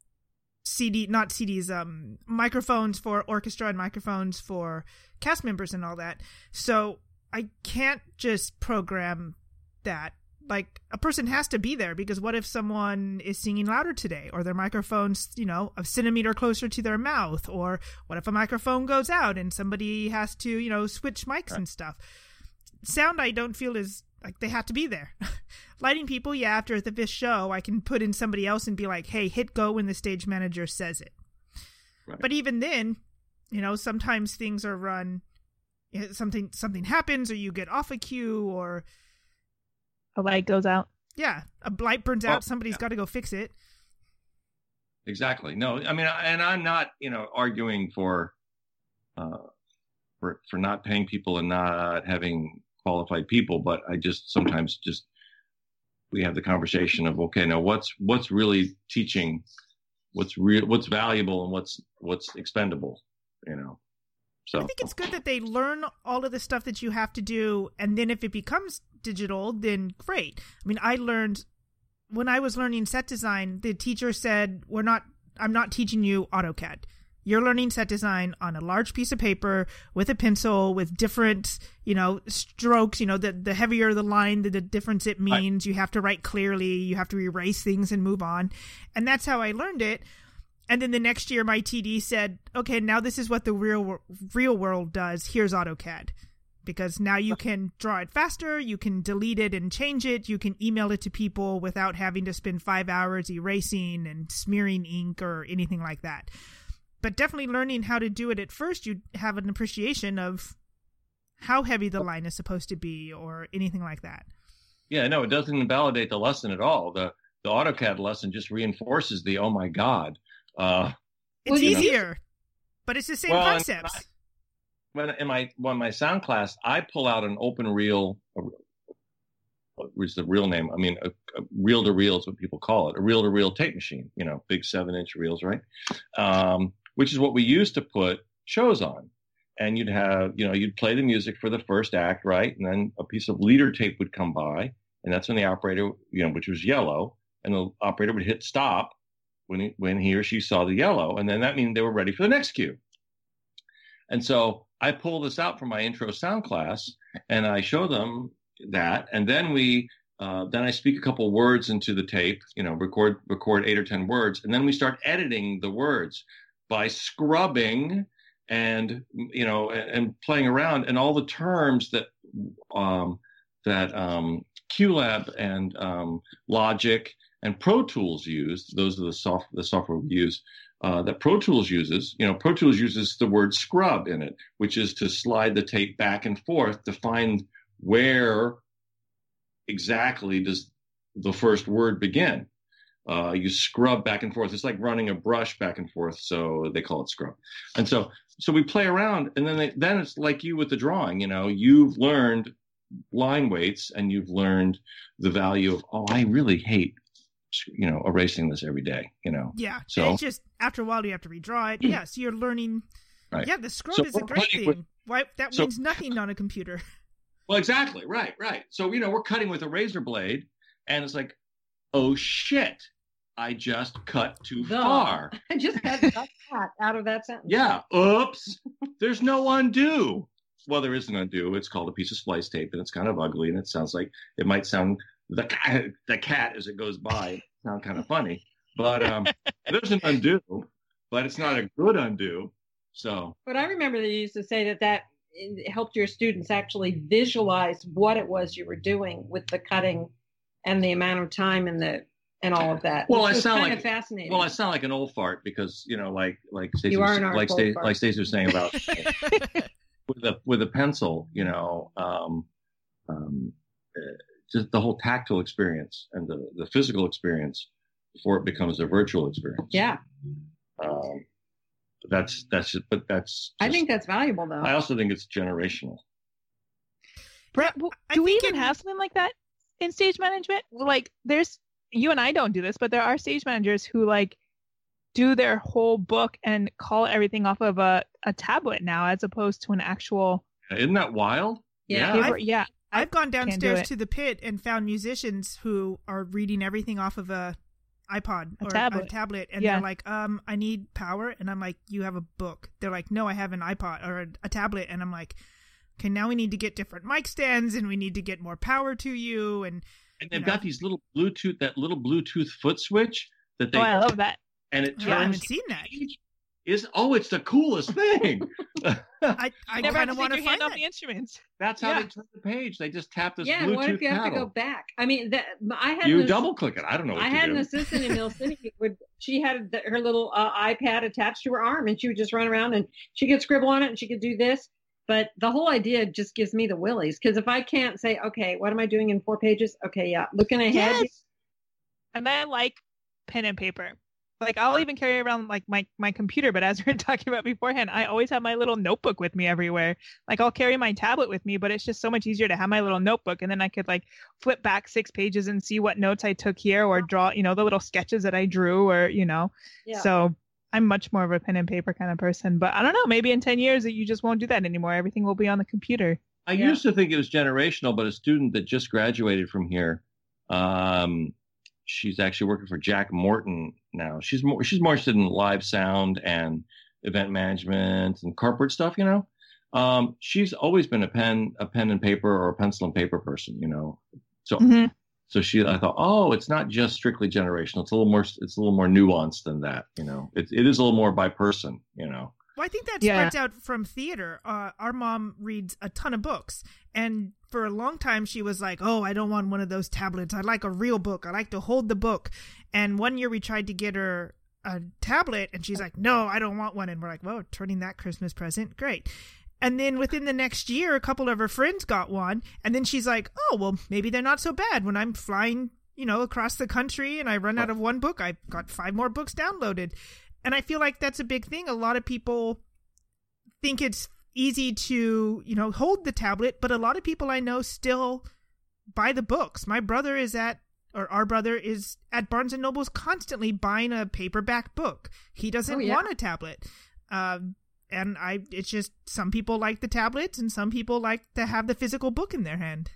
C D, not C Ds, um, microphones for orchestra and microphones for cast members and all that. So I can't just program that. Like, a person has to be there, because what if someone is singing louder today, or their microphone's, you know, a centimeter closer to their mouth, or what if a microphone goes out and somebody has to, you know, switch mics Right. and stuff. Sound, I don't feel is like they have to be there. Lighting people, yeah, after the fifth show, I can put in somebody else and be like, hey, hit go when the stage manager says it. Right. But even then, you know, sometimes things are run, you know, something something happens, or you get off a cue, or A light goes out. yeah, a light burns out, Oh, somebody's yeah. got to go fix it. Exactly. No, I mean, and I'm not, you know, arguing for, uh, for for not paying people and not having qualified people, but I just sometimes just we have the conversation of, okay, now what's what's really teaching, what's real, what's valuable, and what's what's expendable, you know. So I think it's good that they learn all of the stuff that you have to do, and then if it becomes digital, then great. I mean, I learned when I was learning set design, the teacher said, "We're not. I'm not teaching you AutoCAD. You're learning set design on a large piece of paper with a pencil with different, you know, strokes. You know, the, the heavier the line, the, the difference it means. Right. You have to write clearly. You have to erase things and move on. And that's how I learned it. And then the next year, my T D said, okay, now this is what the real real world does. Here's AutoCAD. Because now you can draw it faster, you can delete it and change it, you can email it to people without having to spend five hours erasing and smearing ink or anything like that. But definitely learning how to do it at first, you have an appreciation of how heavy the line is supposed to be or anything like that. Yeah, no, it doesn't invalidate the lesson at all. The the AutoCAD lesson just reinforces the, oh my God. Uh, it's well, easier, know. but it's the same well, concepts. When in my when my sound class, I pull out an open reel, which is the real name. I mean, a, a reel to reel is what people call it, a reel to reel tape machine. You know, big seven inch reels, right? Um, which is what we used to put shows on. And you'd have, you know, you'd play the music for the first act, right? And then a piece of leader tape would come by, and that's when the operator, you know, which was yellow, and the operator would hit stop when he, when he or she saw the yellow, and then that means they were ready for the next cue. And so I pull this out from my intro sound class, and I show them that, and then we, uh, then I speak a couple words into the tape, you know, record record eight or ten words, and then we start editing the words by scrubbing and you know and, and playing around, and all the terms that um, that um, QLab and um, Logic and Pro Tools use. Those are the soft the software we use. Uh, that Pro Tools uses, you know, Pro Tools uses the word scrub in it, which is to slide the tape back and forth to find where exactly does the first word begin. Uh, you scrub back and forth. It's like running a brush back and forth, so they call it scrub. And so, so we play around, and then they, then it's like you with the drawing. You know, you've learned line weights, and you've learned the value of, oh, I really hate, you know, erasing this every day, you know. Yeah. So it's just after a while you have to redraw it. Yeah. So you're learning. Right. Yeah. The scrub So is a we're great playing thing. with- Why that so- means nothing on a computer. Well, exactly. Right. Right. So, you know, we're cutting with a razor blade, and it's like, oh shit, I just cut too The. far. I just had that out of that sentence. Yeah. Oops. There's no undo. Well, there is an undo. It's called a piece of splice tape, and it's kind of ugly, and it sounds like it might sound the cat, the cat as it goes by sound kind of funny, but um, there's an undo, but it's not a good undo. So, But I remember that you used to say that that helped your students actually visualize what it was you were doing with the cutting and the amount of time and the and all of that. well, which I was sound kind like of fascinating. well, I sound like an old fart because you know, like like Stacey You are was, an like old Sta- fart. like Stacey was saying about with a with a pencil, you know, um, um, uh, just the whole tactile experience and the the physical experience before it becomes a virtual experience. yeah, Um, that's that's just, but that's. I just- think that's valuable though. I also think it's generational. Brett, w- I do we think even in- have something like that in stage management? Like, there's you and I don't do this, but there are stage managers who like do their whole book and call everything off of a, a tablet now, as opposed to an actual Isn't that wild? Yeah. paper. I've- Yeah, I've gone do downstairs it. to the pit and found musicians who are reading everything off of a iPod A or tablet. a tablet, and Yeah. they're like, "Um, I need power," and I'm like, "You have a book." They're like, "No, I have an iPod or a, a tablet," and I'm like, "Okay, now we need to get different mic stands, and we need to get more power to you." And And they've You know. got these little Bluetooth, that little Bluetooth foot switch that they, oh, I love that. and it I turns. haven't seen that. Is oh, it's the coolest thing. I, I Never kind have of to want take to your hand find off that. the instruments. That's how Yeah. they turn the page. They just tap this yeah, Bluetooth and what if you have paddle. to go back? I mean, that, I had You this, double click it. I don't know what I to had do. an assistant in Mill City. who Would she had the, her little uh, iPad attached to her arm, and she would just run around and she could scribble on it, and she could do this. But the whole idea just gives me the willies, because if I can't say, okay, what am I doing in four pages? Okay, yeah, looking ahead. Yes. And I like pen and paper. Like, I'll even carry around like my, my computer, but as we were talking about beforehand, I always have my little notebook with me everywhere. Like, I'll carry my tablet with me, but it's just so much easier to have my little notebook, and then I could like flip back six pages and see what notes I took here, or draw, you know, the little sketches that I drew, or, you know. Yeah. So I'm much more of a pen and paper kind of person. But I don't know, maybe in ten years that you just won't do that anymore. Everything will be on the computer. I Yeah. used to think it was generational, but a student that just graduated from here, um, she's actually working for Jack Morton now. She's more she's more interested in live sound and event management and corporate stuff, you know. Um, she's always been a pen, a pen and paper or a pencil and paper person, you know. So, Mm-hmm. so she, I thought, oh, it's not just strictly generational. It's a little more, it's a little more nuanced than that, you know. It, it is a little more by person, you know. Well, I think that Yeah. spreads out from theater. Uh, our mom reads a ton of books, and for a long time she was like, oh, I don't want one of those tablets. I like a real book. I like to hold the book. And one year we tried to get her a tablet, and she's like, no, I don't want one. And we're like, well, turning that Christmas present, great. And then within the next year, a couple of her friends got one, and then she's like, oh, well, maybe they're not so bad. When I'm flying, you know, across the country and I run out of one book, I've got five more books downloaded. And I feel like that's a big thing. A lot of people think it's easy to, you know, hold the tablet, but a lot of people I know still buy the books. My brother is at, or our brother is at Barnes and Noble's constantly buying a paperback book. He doesn't Oh, yeah. want a tablet. Um, and I, it's just some people like the tablets and some people like to have the physical book in their hand.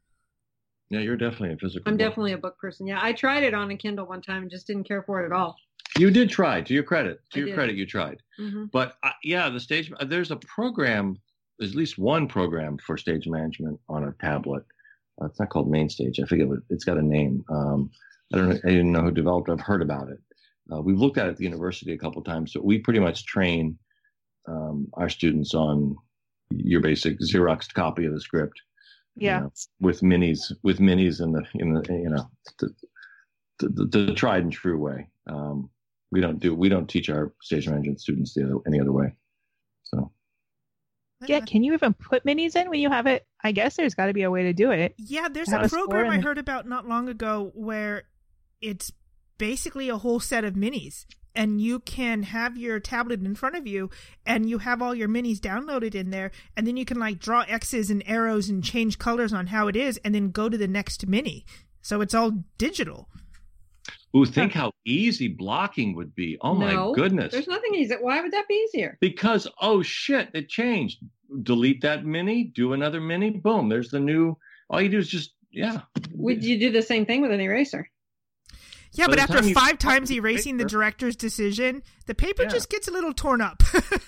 Yeah, you're definitely a physical. I'm book. definitely a book person. Yeah, I tried it on a Kindle one time and just didn't care for it at all. You did try. To your credit, to I your did. credit, you tried. Mm-hmm. But uh, yeah, the stage. uh, There's a program. There's at least one program for stage management on a tablet. Uh, it's not called MainStage. I forget what it's got a name. Um, I don't know. I didn't know who developed it. I've heard about it. Uh, we've looked at it at the university a couple of times. So we pretty much train um, our students on your basic Xeroxed copy of the script. you Yeah. know, with minis, with minis in the in the you know the, the, the, the tried and true way. Um, we don't do we don't teach our stage management students the other, any other way. So Yeah, can you even put minis in when you have it? I guess there's got to be a way to do it. Yeah, there's Have a a score program I and- heard about not long ago where it's basically a whole set of minis, and you can have your tablet in front of you and you have all your minis downloaded in there, and then you can like draw X's and arrows and change colors on how it is and then go to the next mini. So it's all digital. ooh, think how easy blocking would be. Oh No, my goodness. There's nothing easy. Why would that be easier? Because, oh shit, it changed. Delete that mini, do another mini, boom, there's the new. All you do is just, yeah. Would you do the same thing with an eraser? Yeah, By but the after time you- five times erasing the paper- director's decision, the paper Yeah. just gets a little torn up.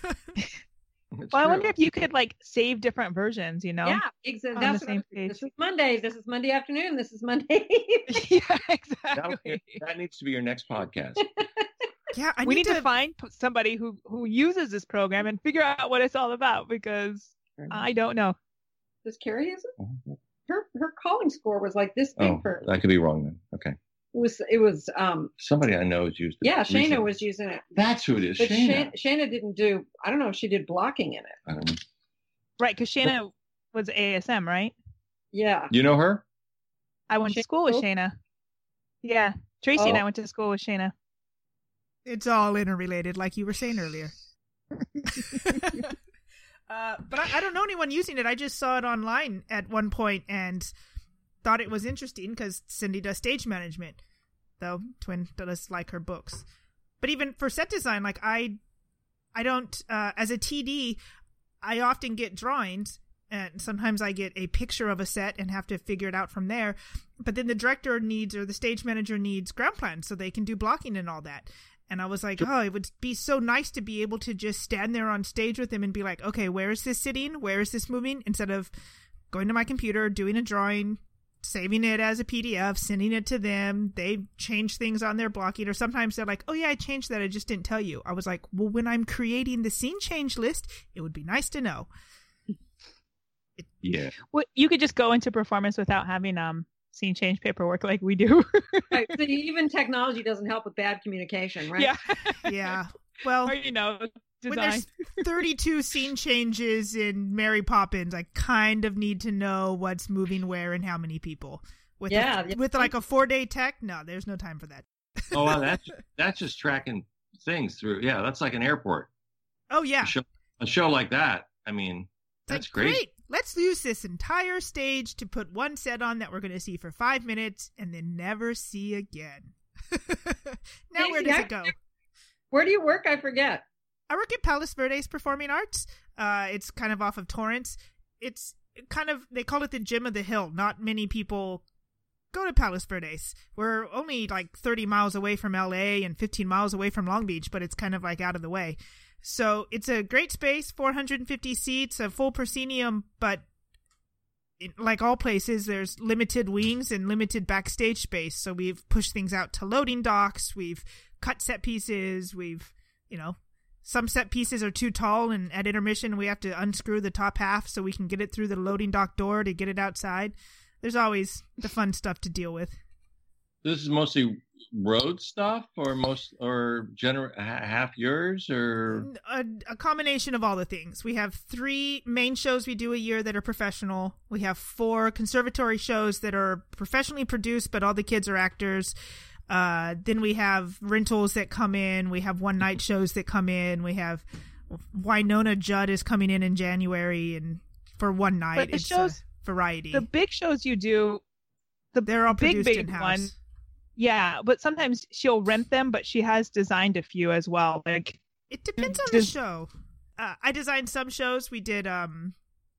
It's Well, I true. wonder if you could like save different versions, you know? Yeah, exactly. On That's the what I same was thinking. page. This is Monday. This is Monday afternoon. This is Monday. yeah, that, exactly. that needs to be your next podcast. Yeah, I we need, need to, find p- somebody who who uses this program and figure out what it's all about because I don't know. Does Carrie use it? Her her calling score was like this big Oh, for I could be wrong then. Okay. it was it was um Somebody I know has used it. yeah Shayna recently. was using it, That's who it is. but Shayna. Shayna, Shayna didn't do. I don't know if she did blocking in it. I don't know. Right, because Shayna was A S M, right? Yeah. You know her? I went to Shayna school with Pope? Shayna. Yeah, Tracy and Oh. I went to school with Shayna. It's all interrelated, like you were saying earlier. uh, but I, I don't know anyone using it. I just saw it online at one point and thought it was interesting because Cindy does stage management, though Twin does like her books. But even for set design, like I, I don't uh, as a T D, I often get drawings. And sometimes I get a picture of a set and have to figure it out from there. But then the director needs, or the stage manager needs, ground plans so they can do blocking and all that. And I was like, oh, it would be so nice to be able to just stand there on stage with them and be like, okay, where is this sitting? Where is this moving? Instead of going to my computer, doing a drawing, saving it as a P D F, sending it to them. They change things on their blocking. Or sometimes they're like, oh, yeah, I changed that. I just didn't tell you. I was like, well, when I'm creating the scene change list, it would be nice to know. Yeah. Well, you could just go into performance without having um scene change paperwork like we do. Right. So even technology doesn't help with bad communication, right? Yeah. Yeah. Well, Or, you know, when design. there's thirty-two scene changes in Mary Poppins, I kind of need to know what's moving where and how many people. With Yeah, a, yeah. with like a four day tech, no, there's no time for that. Oh, wow, that's that's just tracking things through. Yeah, that's like an airport. Oh yeah, A show, a show like that. I mean, that's Like, great. great. Let's use this entire stage to put one set on that we're going to see for five minutes and then never see again. Now where does it go? Where do you work? I forget. I work at Palos Verdes Performing Arts. Uh, it's kind of off of Torrance. It's kind of, they call it the Gym of the Hill. Not many people go to Palos Verdes. We're only like thirty miles away from L A and fifteen miles away from Long Beach, but it's kind of like out of the way. So it's a great space, four hundred fifty seats, a full proscenium, but it, like all places, there's limited wings and limited backstage space. So we've pushed things out to loading docks. We've cut set pieces. We've, you know, some set pieces are too tall, and at intermission, we have to unscrew the top half so we can get it through the loading dock door to get it outside. There's always the fun stuff to deal with. This is mostly road stuff, or most, or gener- half yours, or a, a combination of all the things. We have three main shows we do a year that are professional. We have four conservatory shows that are professionally produced, but all the kids are actors. Uh, then we have rentals that come in. We have one night shows that come in. We have Winona Judd is coming in in January, and for one night, but the it's shows, a variety. The big shows you do, the they're all big, produced big in-house. one. Yeah, but sometimes she'll rent them, but she has designed a few as well. Like it depends on the show. Uh, I designed some shows. We did um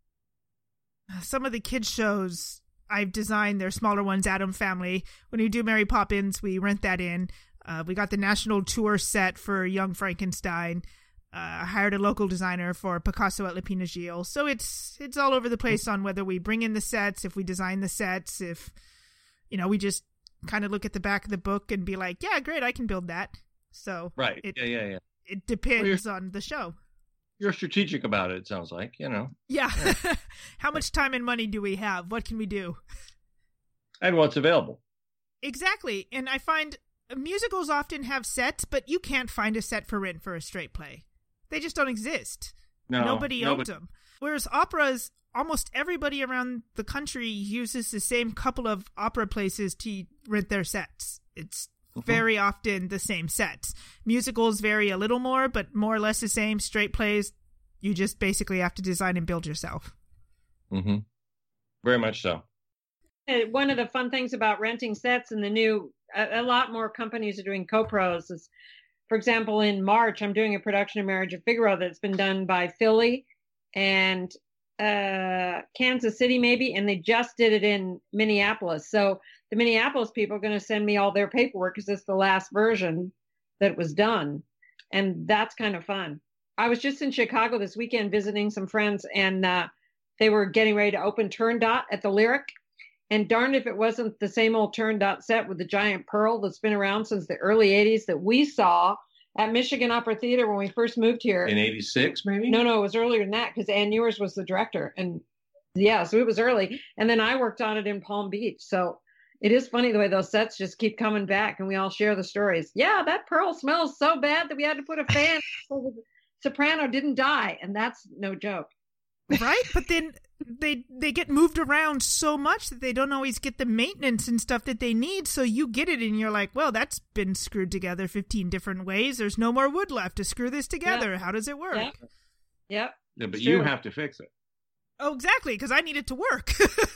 some of the kids shows. I've designed their smaller ones. Adam Family. When we do Mary Poppins, we rent that in. Uh, we got the national tour set for Young Frankenstein. Uh, I hired a local designer for Picasso at Lapina Gilles. So it's it's all over the place on whether we bring in the sets, if we design the sets, if you know we just kind of look at the back of the book and be like, yeah, great, I can build that. So right, it, yeah, yeah, yeah. It depends well, on the show. You're strategic about it. It sounds like, you know. Yeah. yeah. How much time and money do we have? What can we do? And what's available. Exactly. And I find musicals often have sets, but you can't find a set for rent for a straight play. They just don't exist. No, Nobody no, owns but... them. Whereas operas, almost everybody around the country uses the same couple of opera places to rent their sets. It's mm-hmm. very often the same sets. Musicals vary a little more, but more or less the same. Straight plays, you just basically have to design and build yourself. Mm-hmm. Very much so. One of the fun things about renting sets and the new, a, a lot more companies are doing co-pros is, for example, in March, I'm doing a production of Marriage of Figaro that's been done by Philly and uh, Kansas City maybe, and they just did it in Minneapolis. So the Minneapolis people are going to send me all their paperwork because it's the last version that was done. And that's kind of fun. I was just in Chicago this weekend visiting some friends, and uh, they were getting ready to open Turndot at the Lyric. And darned if it wasn't the same old Turndot set with the giant pearl that's been around since the early eighties that we saw at Michigan Opera Theater when we first moved here. In eighty-six, maybe? No, no, it was earlier than that because Ann Ewers was the director. And yeah, so it was early. And then I worked on it in Palm Beach. So it is funny the way those sets just keep coming back and we all share the stories. Yeah, that pearl smells so bad that we had to put a fan so the soprano didn't die. And that's no joke. Right? But then they they get moved around so much that they don't always get the maintenance and stuff that they need. So you get it and you're like, well, that's been screwed together fifteen different ways. There's no more wood left to screw this together. Yep. How does it work? Yep. Yep. Yeah, but you have to fix it. Oh, exactly, because I need it to work.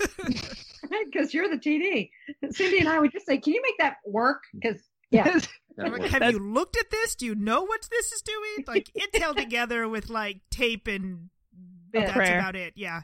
Because you're the T D. Cindy and I would just say, can you make that work? Because, yeah. Like, have you looked at this? Do you know what this is doing? Like, it's held together with, like, tape and that's prayer. About it. Yeah.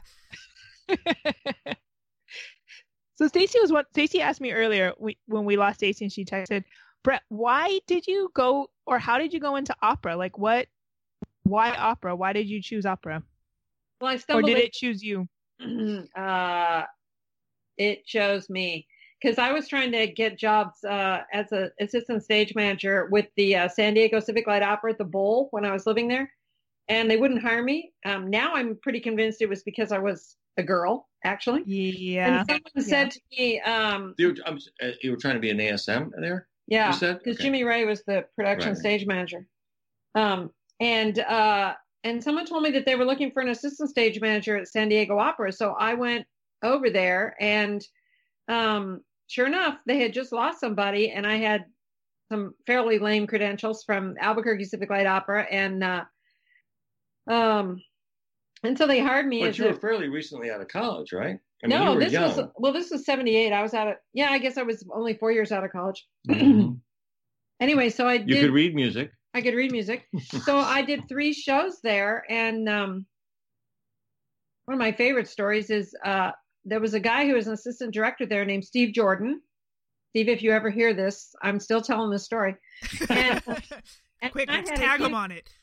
So Stacy was what Stacy asked me earlier we, when we lost Stacy, and she texted, Brett, why did you go, or how did you go into opera? Like, what? Why opera? Why did you choose opera? Well, I stumbled. Or did in, it choose you? Uh, it chose me because I was trying to get jobs uh, as an assistant stage manager with the uh, San Diego Civic Light Opera at the Bowl when I was living there. And they wouldn't hire me. Um, now I'm pretty convinced it was because I was a girl, actually. Yeah. And someone yeah. said to me, um, you, were, you were trying to be an A S M there? Yeah. Because okay. Jimmy Ray was the production right. stage manager. Um, and uh, and someone told me that they were looking for an assistant stage manager at San Diego Opera. So I went over there, and um, sure enough, they had just lost somebody, and I had some fairly lame credentials from Albuquerque Civic Light Opera, and uh, Um, and so they hired me. But as you were a, fairly recently out of college, right? I mean, no, you were this young. was, well, this was seventy-eight. I was out of, yeah, I guess I was only four years out of college. Mm-hmm. Anyway, so I did. You could read music. I could read music. So I did three shows there. And, um, one of my favorite stories is, uh, there was a guy who was an assistant director there named Steve Jordan. Steve, if you ever hear this, I'm still telling this story. And, and Quick, let's tag him on it.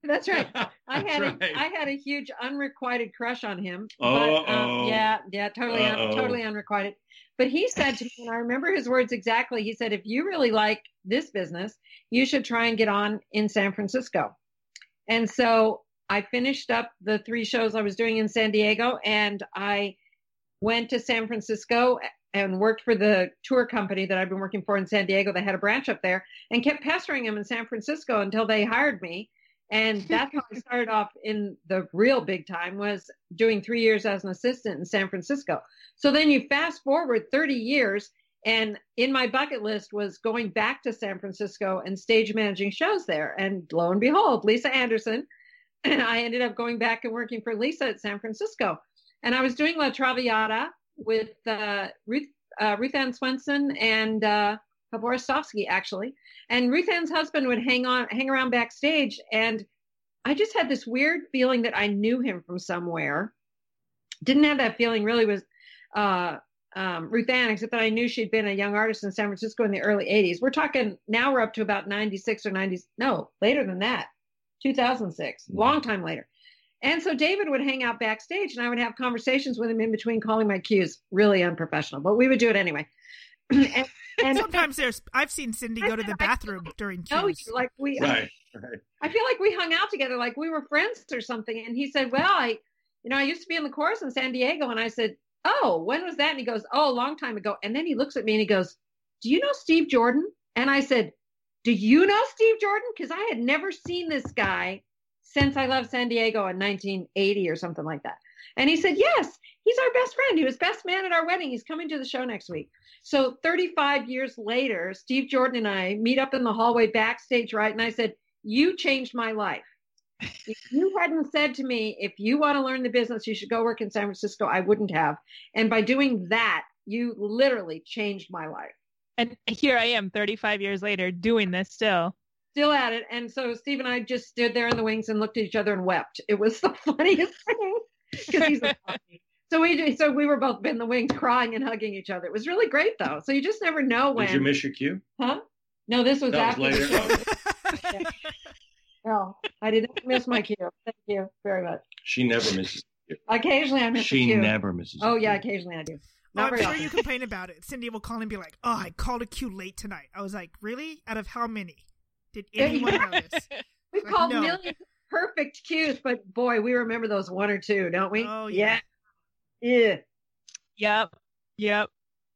That's right. I That's had right. a, I had a huge unrequited crush on him. Uh-oh. But, um, yeah, yeah, totally, un- Uh-oh. totally unrequited. But he said to me, and I remember his words exactly. He said, "If you really like this business, you should try and get on in San Francisco." And so I finished up the three shows I was doing in San Diego, and I went to San Francisco and worked for the tour company that I've been working for in San Diego. They had a branch up there, and kept pestering him in San Francisco until they hired me. And that's how I started off in the real big time, was doing three years as an assistant in San Francisco. So then you fast forward thirty years, and in my bucket list was going back to San Francisco and stage managing shows there. And lo and behold, Lisa Anderson, and I ended up going back and working for Lisa at San Francisco. And I was doing La Traviata with uh, Ruth, uh, Ruth Ann Swenson and uh, Borostowski, actually. And Ruth Ann's husband would hang on, hang around backstage. And I just had this weird feeling that I knew him from somewhere. Didn't have that feeling really was uh, um, Ruth Ann, except that I knew she'd been a young artist in San Francisco in the early eighties. We're talking, now we're up to about ninety-six or ninety, no, later than that, two thousand six, long time later. And so David would hang out backstage, and I would have conversations with him in between calling my cues. Really unprofessional, but we would do it anyway. and, and Sometimes there's, I've seen Cindy go to the bathroom during no, cues. like we, Right, right. I feel like we hung out together, like we were friends or something. And he said, "Well, I, you know, I used to be in the chorus in San Diego." And I said, "Oh, when was that?" And he goes, "Oh, a long time ago." And then he looks at me and he goes, "Do you know Steve Jordan?" And I said, "Do you know Steve Jordan?" Because I had never seen this guy since I left San Diego in nineteen eighty or something like that. And he said, "Yes, he's our best friend. He was best man at our wedding. He's coming to the show next week." So thirty-five years later, Steve Jordan and I meet up in the hallway backstage, right? And I said, "You changed my life. If you hadn't said to me, if you want to learn the business, you should go work in San Francisco, I wouldn't have. And by doing that, you literally changed my life." And here I am thirty-five years later doing this still. Still at it. And so Steve and I just stood there in the wings and looked at each other and wept. It was the funniest thing, because he's a puppy. So we so we were both in the wings crying and hugging each other. It was really great, though. So you just never know when. Did you miss your cue? Huh? No, this was That after. was later. The show. No, I didn't miss my cue. Thank you very much. She never misses. Occasionally I miss a She cue. never misses. Oh a yeah, cue. occasionally I do. Oh, Not I'm very sure often. you complain about it. Cindy will call and be like, "Oh, I called a cue late tonight." I was like, "Really? Out of how many? Did anyone notice?" We Like, called no. millions of perfect cues, but boy, we remember those one or two, don't we? Oh, yeah. Yeah. Yeah. Yep. Yep.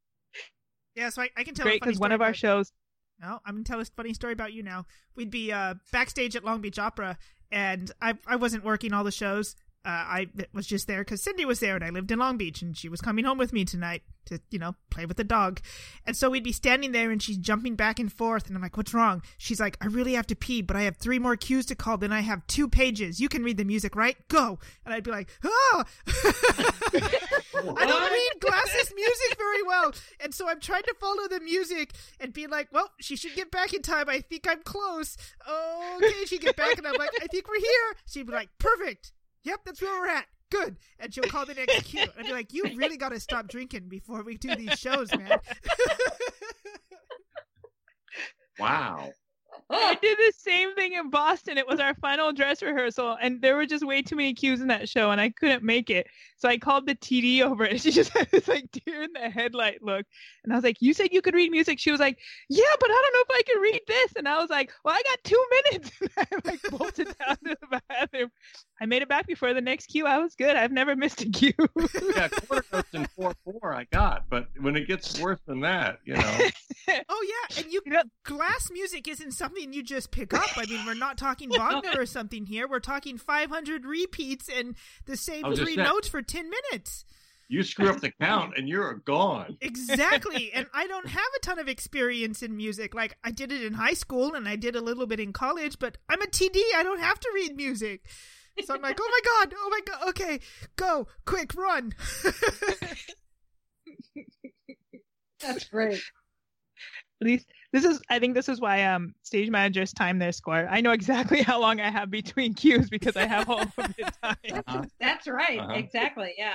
Yeah, so I, I can tell. Great, a funny because one story of our about- shows. No, I'm gonna tell a funny story about you now. We'd be uh, backstage at Long Beach Opera, and I I wasn't working all the shows. Uh, I was just there because Cindy was there, and I lived in Long Beach, and she was coming home with me tonight to, you know, play with the dog. And so we'd be standing there, and she's jumping back and forth, and I'm like, "What's wrong?" She's like, "I really have to pee, but I have three more cues to call. Then I have two pages. You can read the music, right? Go!" And I'd be like, "Oh." I don't read Glass's music very well. And so I'm trying to follow the music and be like, "Well, she should get back in time. I think I'm close." Okay, she'd get back, and I'm like, "I think we're here." She'd be like, "Perfect. Yep, that's where we're at. Good." And she'll call the next cue. I'd be like, "You really got to stop drinking before we do these shows, man." Wow. I did the same thing in Boston. It was our final dress rehearsal, and there were just way too many cues in that show, and I couldn't make it. So I called the T D over it, and she just had this like deer in the headlight look. And I was like, "You said you could read music." She was like, "Yeah, but I don't know if I can read this." And I was like, "Well, I got two minutes." And I like bolted down to the bathroom. I made it back before the next cue. I was good. I've never missed a cue. Yeah, quarter notes in four four I got, but when it gets worse than that, you know. Oh, yeah, and you You know- glass music isn't something you just pick up. I mean, we're not talking Wagner or something here. We're talking five hundred repeats and the same I was just three saying- notes for ten minutes. You screw up the count and you're gone. Exactly. And I don't have a ton of experience in music. Like, I did it in high school and I did a little bit in college, but I'm a T D. I don't have to read music. So I'm like, "Oh my God, oh my God, okay, go, quick, run." That's great. At least this is, I think this is why um stage managers time their score. I know exactly how long I have between cues because I have all of the time. Uh-huh. That's right. Uh-huh. Exactly. Yeah.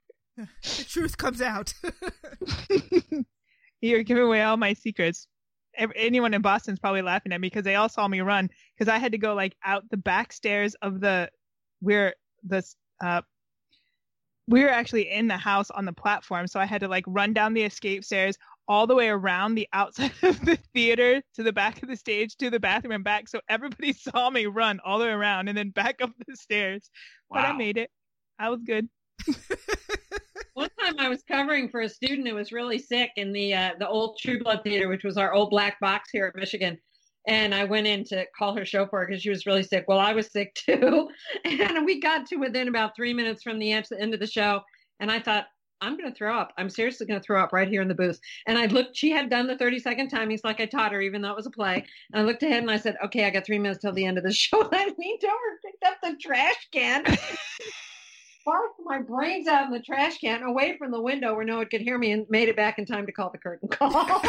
The truth comes out. You're giving away all my secrets. ev- anyone in Boston's probably laughing at me because they all saw me run because I had to go like out the back stairs of the where the uh we were actually in the house on the platform, so I had to like run down the escape stairs all the way around the outside of the theater to the back of the stage to the bathroom and back, so everybody saw me run all the way around and then back up the stairs. Wow. But I made it. I was good. One time I was covering for a student who was really sick in the uh, the old True Blood Theater, which was our old black box here at Michigan. And I went in to call her chauffeur because she was really sick. Well, I was sick too. And we got to within about three minutes from the end of the show. And I thought, I'm going to throw up. I'm seriously going to throw up right here in the booth. And I looked, she had done the thirty second timings like I taught her, even though it was a play. And I looked ahead and I said, okay, I got three minutes till the end of the show. And I leaned over, picked up the trash can, barfed my brains out in the trash can away from the window where no one could hear me and made it back in time to call the curtain call.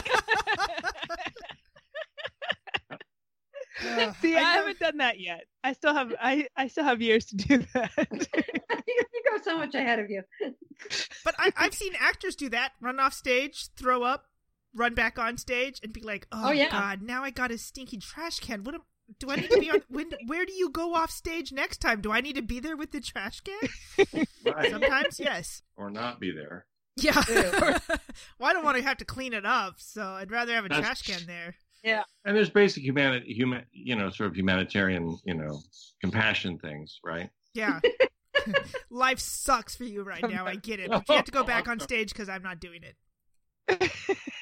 Uh, See, I, I haven't done that yet. I still have I, I still have years to do that. You go so much ahead of you. But I, I've seen actors do that: run off stage, throw up, run back on stage, and be like, "Oh, oh yeah. God, now I got a stinky trash can. What am, do I need to be on? When, where do you go off stage next time? Do I need to be there with the trash can?" Right. Sometimes, yes, or not be there. Yeah. Well, I don't want to have to clean it up, so I'd rather have a That's... trash can there. Yeah. And there's basic humanity, human, you know, sort of humanitarian, you know, compassion things, right? Yeah. Life sucks for you right now. I get it. But you have to go back on stage because I'm not doing it.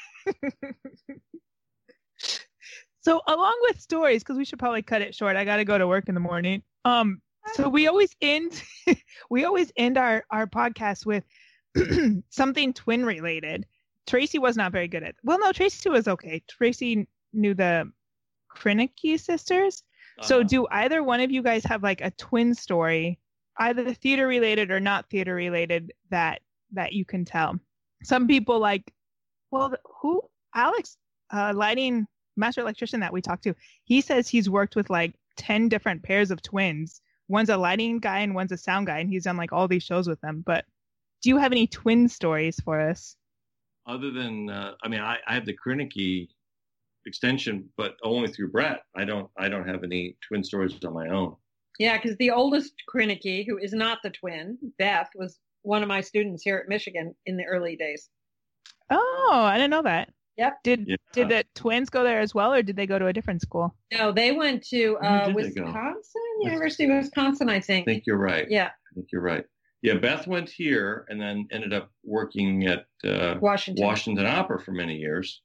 So along with stories, because we should probably cut it short. I got to go to work in the morning. Um, so we always end, we always end our, our podcast with something twin related. Tracy was not very good at. Well, no, Tracy was okay. Tracy knew the Krinicki sisters. Uh-huh. So do either one of you guys have like a twin story, either theater related or not theater related, that that you can tell? Some people like, well, who Alex, uh, lighting master electrician that we talked to, he says he's worked with like ten different pairs of twins. One's a lighting guy and one's a sound guy, and he's done like all these shows with them. But do you have any twin stories for us? Other than, uh, I mean, I, I have the Krinicki extension, but only through Brett. I don't, I don't have any twin stories on my own. Yeah, because the oldest Krinicki, who is not the twin, Beth, was one of my students here at Michigan in the early days. Oh, I didn't know that. Yep. Did yeah. did the twins go there as well, or did they go to a different school? No, they went to uh, Wisconsin, University of Wisconsin, I think. I think you're right. Yeah. I think you're right. Yeah, Beth went here and then ended up working at uh, Washington. Washington Opera for many years.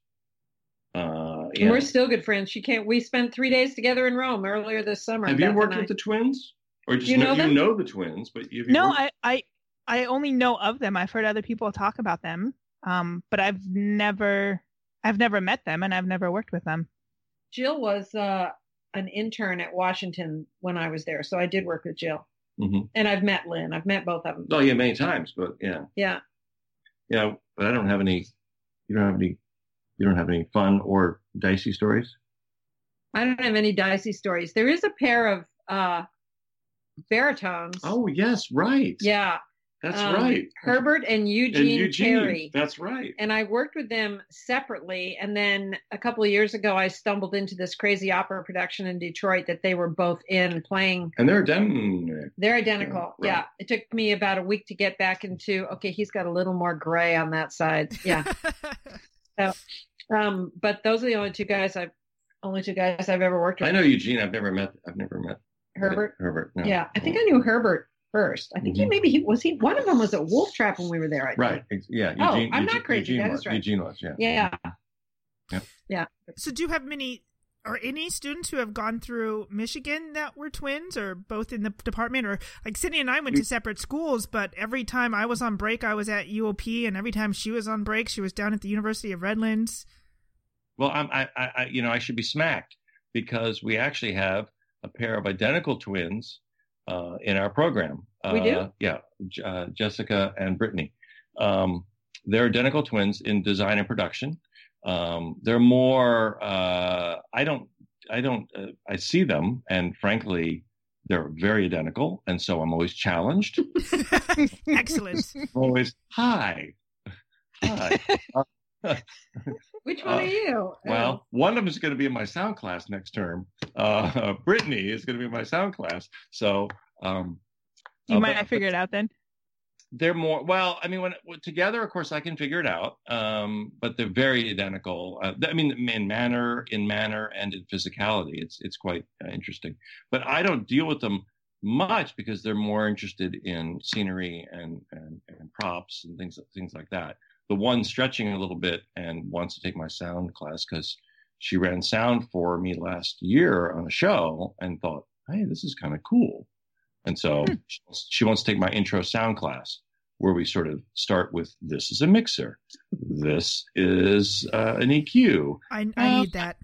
Uh, yeah. And we're still good friends. She can't. We spent three days together in Rome earlier this summer. Have Beth you worked with the twins, or just you know, know, you know the twins? But you've no, worked... I, I I only know of them. I've heard other people talk about them, um, but I've never I've never met them and I've never worked with them. Jill was uh, an intern at Washington when I was there, so I did work with Jill. Mm-hmm. And I've met Lynn. I've met both of them. Oh yeah, many times, but yeah, yeah, yeah. But I don't have any. You don't have any. You don't have any fun or dicey stories. I don't have any dicey stories. There is a pair of uh, baritones. Oh yes, right. Yeah, that's um, right. Herbert and Eugene, and Eugene Carey. That's right. And I worked with them separately. And then a couple of years ago, I stumbled into this crazy opera production in Detroit that they were both in playing. And they're identical. They're identical. Yeah, right. Yeah. It took me about a week to get back into, okay, he's got a little more gray on that side. Yeah. so, um, but those are the only two guys I've, only two guys I've ever worked with. I know Eugene. I've never met, I've never met Herbert. Herbert. No. Yeah. I think I knew Herbert first. I think mm-hmm. he maybe he was he one of them was at Wolf Trap when we were there. I think. Right. Yeah. Eugene, oh, I'm Eugene, not crazy. Eugene that was. is right. Eugene was. Yeah. Yeah. Yeah. Yeah. So do you have many or any students who have gone through Michigan that were twins, or both in the department, or like Sydney and I went to separate schools, but every time I was on break, I was at U O P, and every time she was on break, she was down at the University of Redlands. Well, I'm, I, I, you know, I should be smacked because we actually have a pair of identical twins uh, in our program. We do? Uh, yeah, uh, Jessica and Brittany. Um, they're identical twins in design and production. Um, they're more. Uh, I don't. I don't. Uh, I see them, and frankly, they're very identical, and so I'm always challenged. Excellent. I'm always hi, hi. Uh, Which one Uh, are you? Well, one of them is going to be in my sound class next term. Uh, Brittany is going to be in my sound class. So um, You uh, might but- not figure it out then. they're more well. I mean, when, when together, of course, I can figure it out. Um, but they're very identical. Uh, I mean, in manner, in manner, and in physicality, it's it's quite uh, interesting. But I don't deal with them much because they're more interested in scenery and and, and props and things things like that. The one stretching a little bit and wants to take my sound class because she ran sound for me last year on a show and thought, hey, this is kind of cool. And so Hmm. she, wants, she wants to take my intro sound class where we sort of start with this is a mixer. This is uh, an E Q. I, I Uh, need that.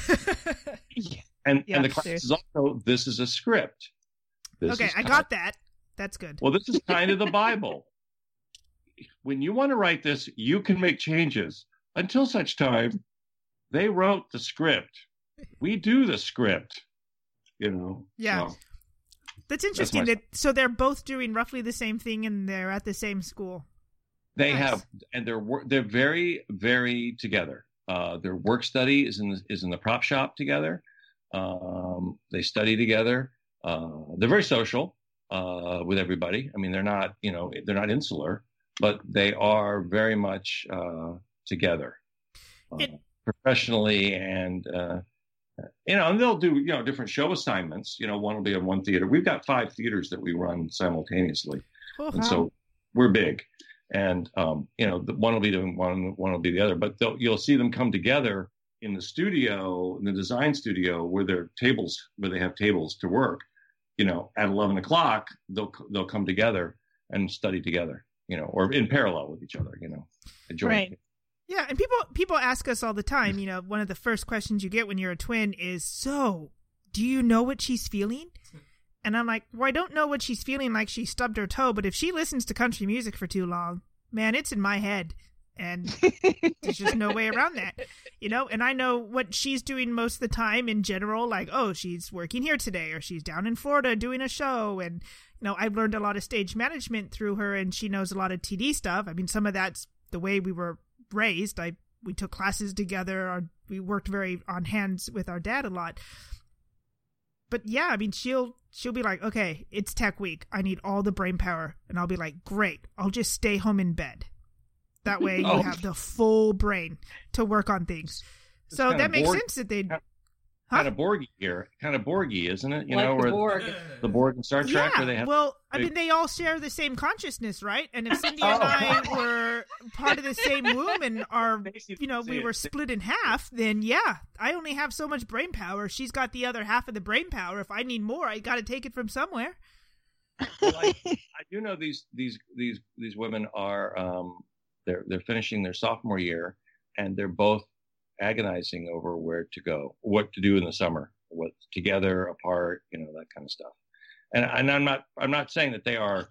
And, Yeah, and the class seriously. is also this is a script. This okay, is I kind got that. That's good. Well, this is kind of the Bible. When you want to write this, you can make changes. Until such time, they wrote the script. We do the script. You know. Yeah. So, That's interesting. my- that so they're both doing roughly the same thing, and they're at the same school. they Nice. have, and they're wor- they're very very together. Uh, their work study is in the, is in the prop shop together. Um, they study together. Uh, they're very social uh, with everybody. I mean, they're not you know they're not insular, but they are very much uh, together, uh, It- professionally and. Uh, You know, and they'll do, you know, different show assignments. You know, one will be in one theater. We've got five theaters that we run simultaneously. Oh, And so we're big. And, um, you know, the, one will be doing one, one will be the other. But they'll, you'll see them come together in the studio, in the design studio, where their tables, where they have tables to work. You know, at eleven o'clock, they'll they'll come together and study together. You know, or in parallel with each other. You know, joint- Right. Yeah, and people people ask us all the time, you know, one of the first questions you get when you're a twin is, so, do you know what she's feeling? And I'm like, well, I don't know what she's feeling like she stubbed her toe, but if she listens to country music for too long, man, it's in my head. And there's just no way around that, you know? And I know what she's doing most of the time in general, like, oh, she's working here today, or she's down in Florida doing a show. And, you know, I've learned a lot of stage management through her, and she knows a lot of T D stuff. I mean, some of that's the way we were raised. I we took classes together. Our, we worked very on hands with our dad a lot. But yeah, I mean, she'll she'll be like, okay, it's tech week. I need all the brain power, and I'll be like, great. I'll just stay home in bed. That way, you Oh. have the full brain to work on things. It's So kinda that makes bored- sense that they. Kind of Borgy here, kind of Borgy, isn't it? You like know, the where Borg. the Borg in Star Trek, Yeah, where they have well, I big- mean, they all share the same consciousness, right? And if Cindy and I were part of the same womb and are, you know, we were split in half, then yeah, I only have so much brain power. She's got the other half of the brain power. If I need more, I got to take it from somewhere. Well, I, I do know these these these these women are um, they're they're finishing their sophomore year, and they're both agonizing over where to go, what to do in the summer, what together, apart, you know, that kind of stuff. And and I'm not I'm not saying that they are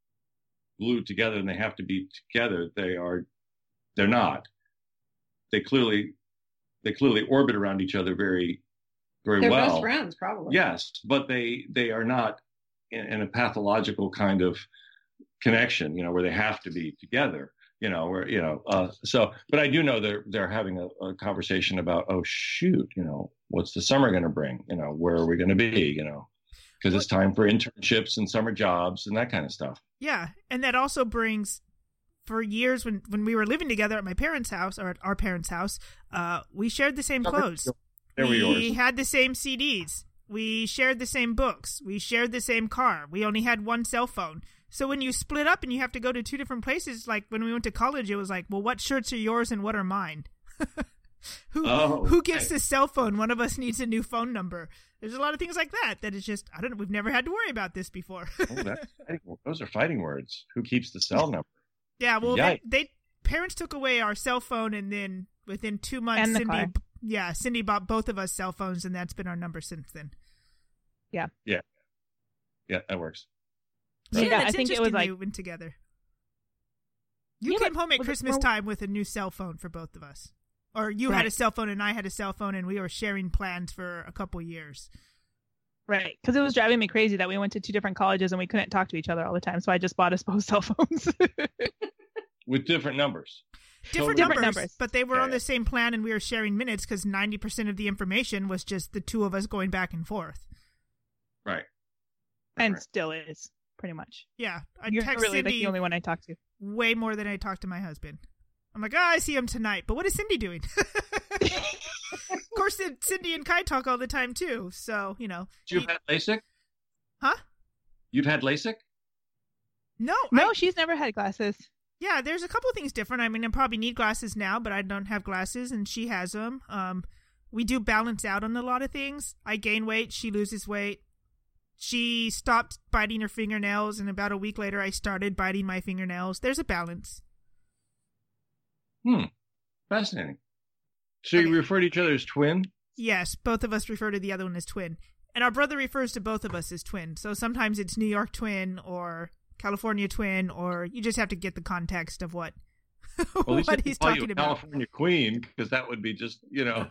glued together and they have to be together. They are they're not. They clearly they clearly orbit around each other very very They're well. best friends, probably. Yes, but they they are not in, in a pathological kind of connection, you know, where they have to be together, you know, where you know. Uh, so, but I do know they're they're having a, a conversation about, oh shoot, you know, what's the summer going to bring? You know, where are we going to be? You know, because it's time for internships and summer jobs and that kind of stuff. Yeah, and that also brings, for years when, when we were living together at my parents' house, or at our parents' house, uh, we shared the same clothes. They were we yours. had the same C Ds. We shared the same books. We shared the same car. We only had one cell phone. So when you split up and you have to go to two different places, like when we went to college, it was like, well, what shirts are yours and what are mine? who Oh, who gets okay. the cell phone? One of us needs a new phone number. There's a lot of things like that. That is just, I don't know. We've never had to worry about this before. Oh, that's fighting, those are fighting words. Who keeps the cell number? Yeah, well, they, Yikes. they parents took away our cell phone, and then within two months, And the Cindy, car. yeah, Cindy bought both of us cell phones, and that's been our number since then. Yeah, that works. So, Yeah, it's I think it interesting was like- they went together. You Yeah, came but home at was it- Christmas well- time with a new cell phone for both of us, or you had Right. a cell phone and I had a cell phone, and we were sharing plans for a couple years. Right, because it was driving me crazy that we went to two different colleges and we couldn't talk to each other all the time. So I just bought us both cell phones. With different numbers. different, different numbers, numbers, but they were Yeah, on yeah. the same plan, and we were sharing minutes because ninety percent of the information was just the two of us going back and forth. Right. and Right. still is pretty much. Yeah, I You're text really like Cindy the only one I talk to. way more than I talk to my husband. I'm like, oh, I see him tonight, but what is Cindy doing? Of course, Cindy and Kai talk all the time too, so you know. You've he- had LASIK? Huh? You've had LASIK? No, No, I- she's never had glasses. yeah, there's a couple of things different. I mean, I probably need glasses now, but I don't have glasses, and she has them. Um, we do balance out on a lot of things. I gain weight, she loses weight. She stopped biting her fingernails, and about a week later, I started biting my fingernails. There's a balance. Hmm. Fascinating. So you Okay. refer to each other as twin? Yes, both of us refer to the other one as twin. And our brother refers to both of us as twin. So sometimes it's New York twin or California twin, or you just have to get the context of what, Well, at least what I he's call talking you a about. California queen, because that would be just, you know.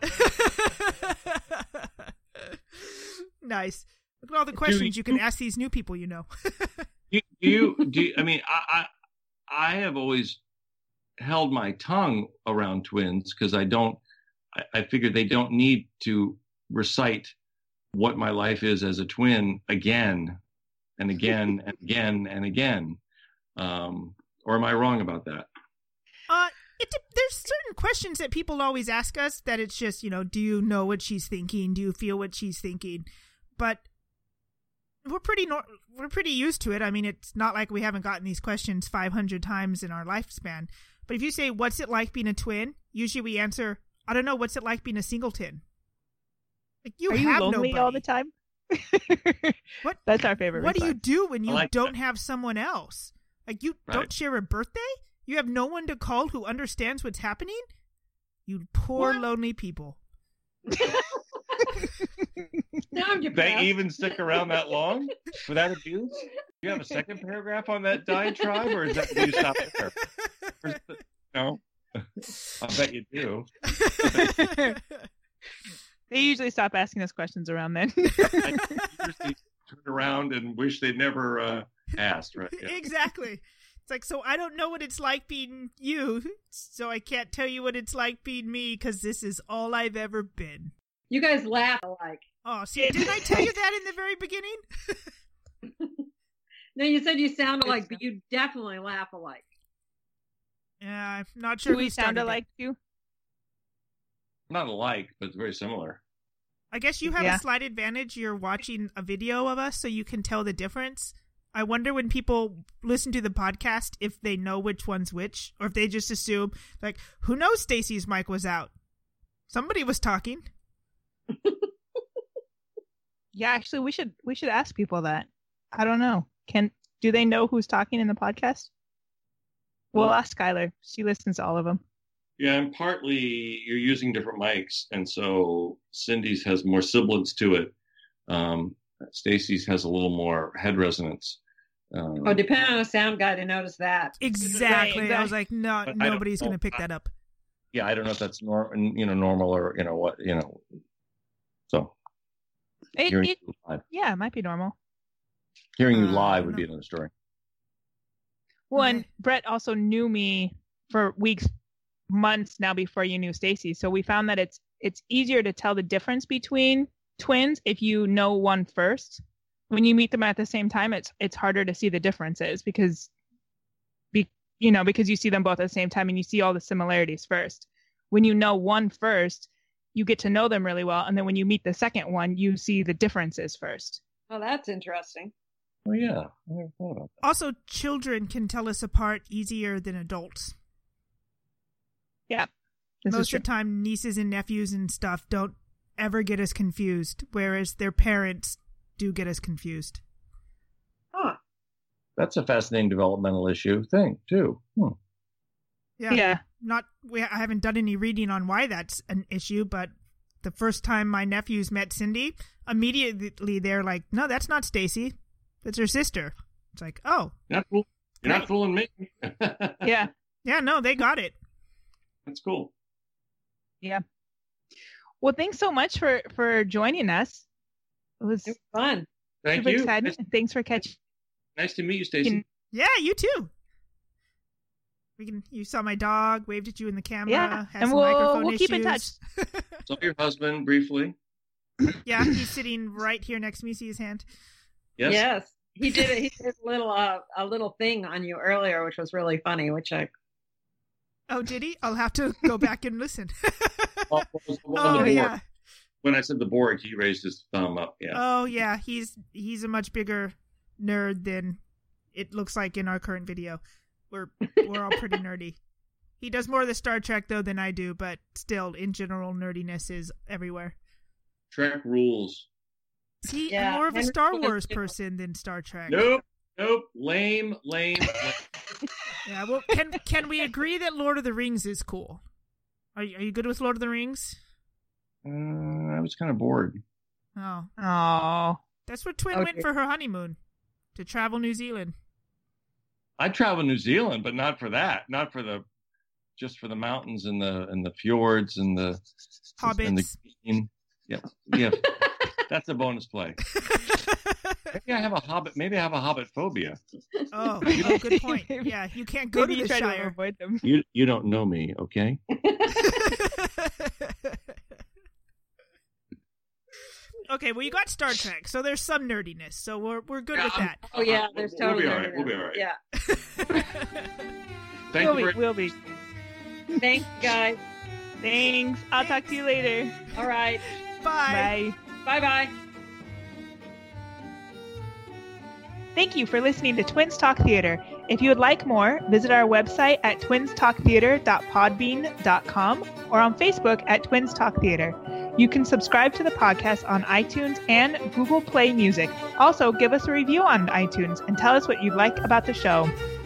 Nice. Look at all the questions you can ask these new people, you know. Do you, do you, I mean, I, I, I have always held my tongue around twins because I don't, I, I figure they don't need to recite what my life is as a twin again and again and again and again. Um, or am I wrong about that? Uh, it, there's certain questions that people always ask us that it's just, you know, do you know what she's thinking? Do you feel what she's thinking? But we're pretty nor- we're pretty used to it. I mean, it's not like we haven't gotten these questions five hundred times in our lifespan. But if you say, what's it like being a twin? Usually we answer, I don't know, what's it like being a singleton? Like, you Are you have lonely nobody. all the time? What? That's our favorite. What do you response. do when you I like don't that. have someone else? Like, you Right. don't share a birthday? You have no one to call who understands what's happening? You poor, What? lonely people. Now I'm They depressed. even stick around that long without abuse? Do you have a second paragraph on that diatribe, or is that do you stop there? Or is it- No, I bet you do. They usually stop asking us questions around then. I usually turn around and wish they'd never uh, asked. Right? Yeah. Exactly. It's like, so I don't know what it's like being you, so I can't tell you what it's like being me, because this is all I've ever been. You guys laugh alike. Oh, see, didn't I tell you that in the very beginning? No, you said you sound alike, but you definitely laugh alike. Yeah, I'm not sure Do we who sound started it. alike too? Not alike, but very similar. I guess you have Yeah. a slight advantage. You're watching a video of us, so you can tell the difference. I wonder when people listen to the podcast if they know which one's which, or if they just assume, like, who knows Stacy's mic was out? Somebody was talking. Yeah, actually, we should we should ask people that. I don't know. Can do they know who's talking in the podcast? We'll Well- ask Skylar. She listens to all of them. Yeah, and partly you're using different mics, and so Cindy's has more sibilance to it. Um, Stacy's has a little more head resonance. Um, Oh, depending on a sound guy to notice that. Exactly. Right, I was like, no, But I don't nobody's know. going to pick that up. yeah, I don't know if that's norm, you know, normal or you know what, you know. So It, hearing it, you live, yeah, it might be normal. hearing you Uh, I live don't would be know. another story. Well, and Okay. Brett also knew me for weeks, months now before you knew Stacy. So we found that it's it's easier to tell the difference between twins if you know one first. When you meet them at the same time, it's it's harder to see the differences because, be, you know, because you see them both at the same time and you see all the similarities first. When you know one first, you get to know them really well, and then when you meet the second one, you see the differences first. Oh, that's interesting. Oh yeah, I never thought about that. Also, children can tell us apart easier than adults. Yeah, this is Most true. of the time, nieces and nephews and stuff don't ever get us confused, whereas their parents do get us confused. Huh. That's a fascinating developmental issue thing too. Hmm. Yeah. Yeah. Not we I haven't done any reading on why that's an issue, but the first time my nephews met Cindy, immediately they're like, "No, that's not Stacy. That's her sister." It's like, "Oh, You're not, fool- you're Right. not fooling me. Yeah. yeah, no, they got it." That's cool. Yeah. Well, thanks so much for for joining us. It was It was fun. Thank super you. exciting. Nice, Thanks for catching. nice to meet you, Stacy. Can- Yeah, you too. We can. You saw my dog, waved at you in the camera. Yeah, has and some we'll- microphone we'll keep in issues. Saw your husband briefly. Yeah, he's sitting right here next to me. See his hand? Yes. Yes. He did it. He did a little uh, a little thing on you earlier, which was really funny. Which I Oh, did he? I'll have to go back and listen. Oh, what was the one on Oh the board? yeah. When I said the board, he raised his thumb up. Yeah. Oh yeah. He's he's a much bigger nerd than it looks like in our current video. We're we're all pretty nerdy. He does more of the Star Trek though than I do, but still, in general, nerdiness is everywhere. Trek rules. See, Yeah, I'm more of a Henry Star was Wars too. person than Star Trek. Nope. Nope. Lame. Lame. lame. Yeah, well, can can we agree that Lord of the Rings is cool? Are you, are you good with Lord of the Rings? Uh, I was kind of bored. Oh, Oh, that's where Twin Oh, went dear. for her honeymoon, to travel New Zealand. I traveled New Zealand, but not for that. Not for the, just for the mountains and the and the fjords and the and the Hobbits. green. Yeah, yeah. That's a bonus play. Maybe I have a hobbit. Maybe I have a hobbit phobia. Oh, oh, good point. Yeah, you can't go maybe to you the try to Shire. avoid them. You you don't know me, okay? Okay, well, you got Star Trek, so there's some nerdiness, so we're we're good Yeah, with I'm- that. oh yeah, Uh, there's we'll, totally we'll be all right. We'll be all right. Yeah. Thank We'll you be, very we'll be. Thanks, guys. Thanks. I'll talk to you later. All right. Bye. Bye. Bye bye. Thank you for listening to Twins Talk Theater. If you would like more, visit our website at twins talk theater dot podbean dot com or on Facebook at Twins Talk Theater. You can subscribe to the podcast on iTunes and Google Play Music. Also, give us a review on iTunes and tell us what you like about the show.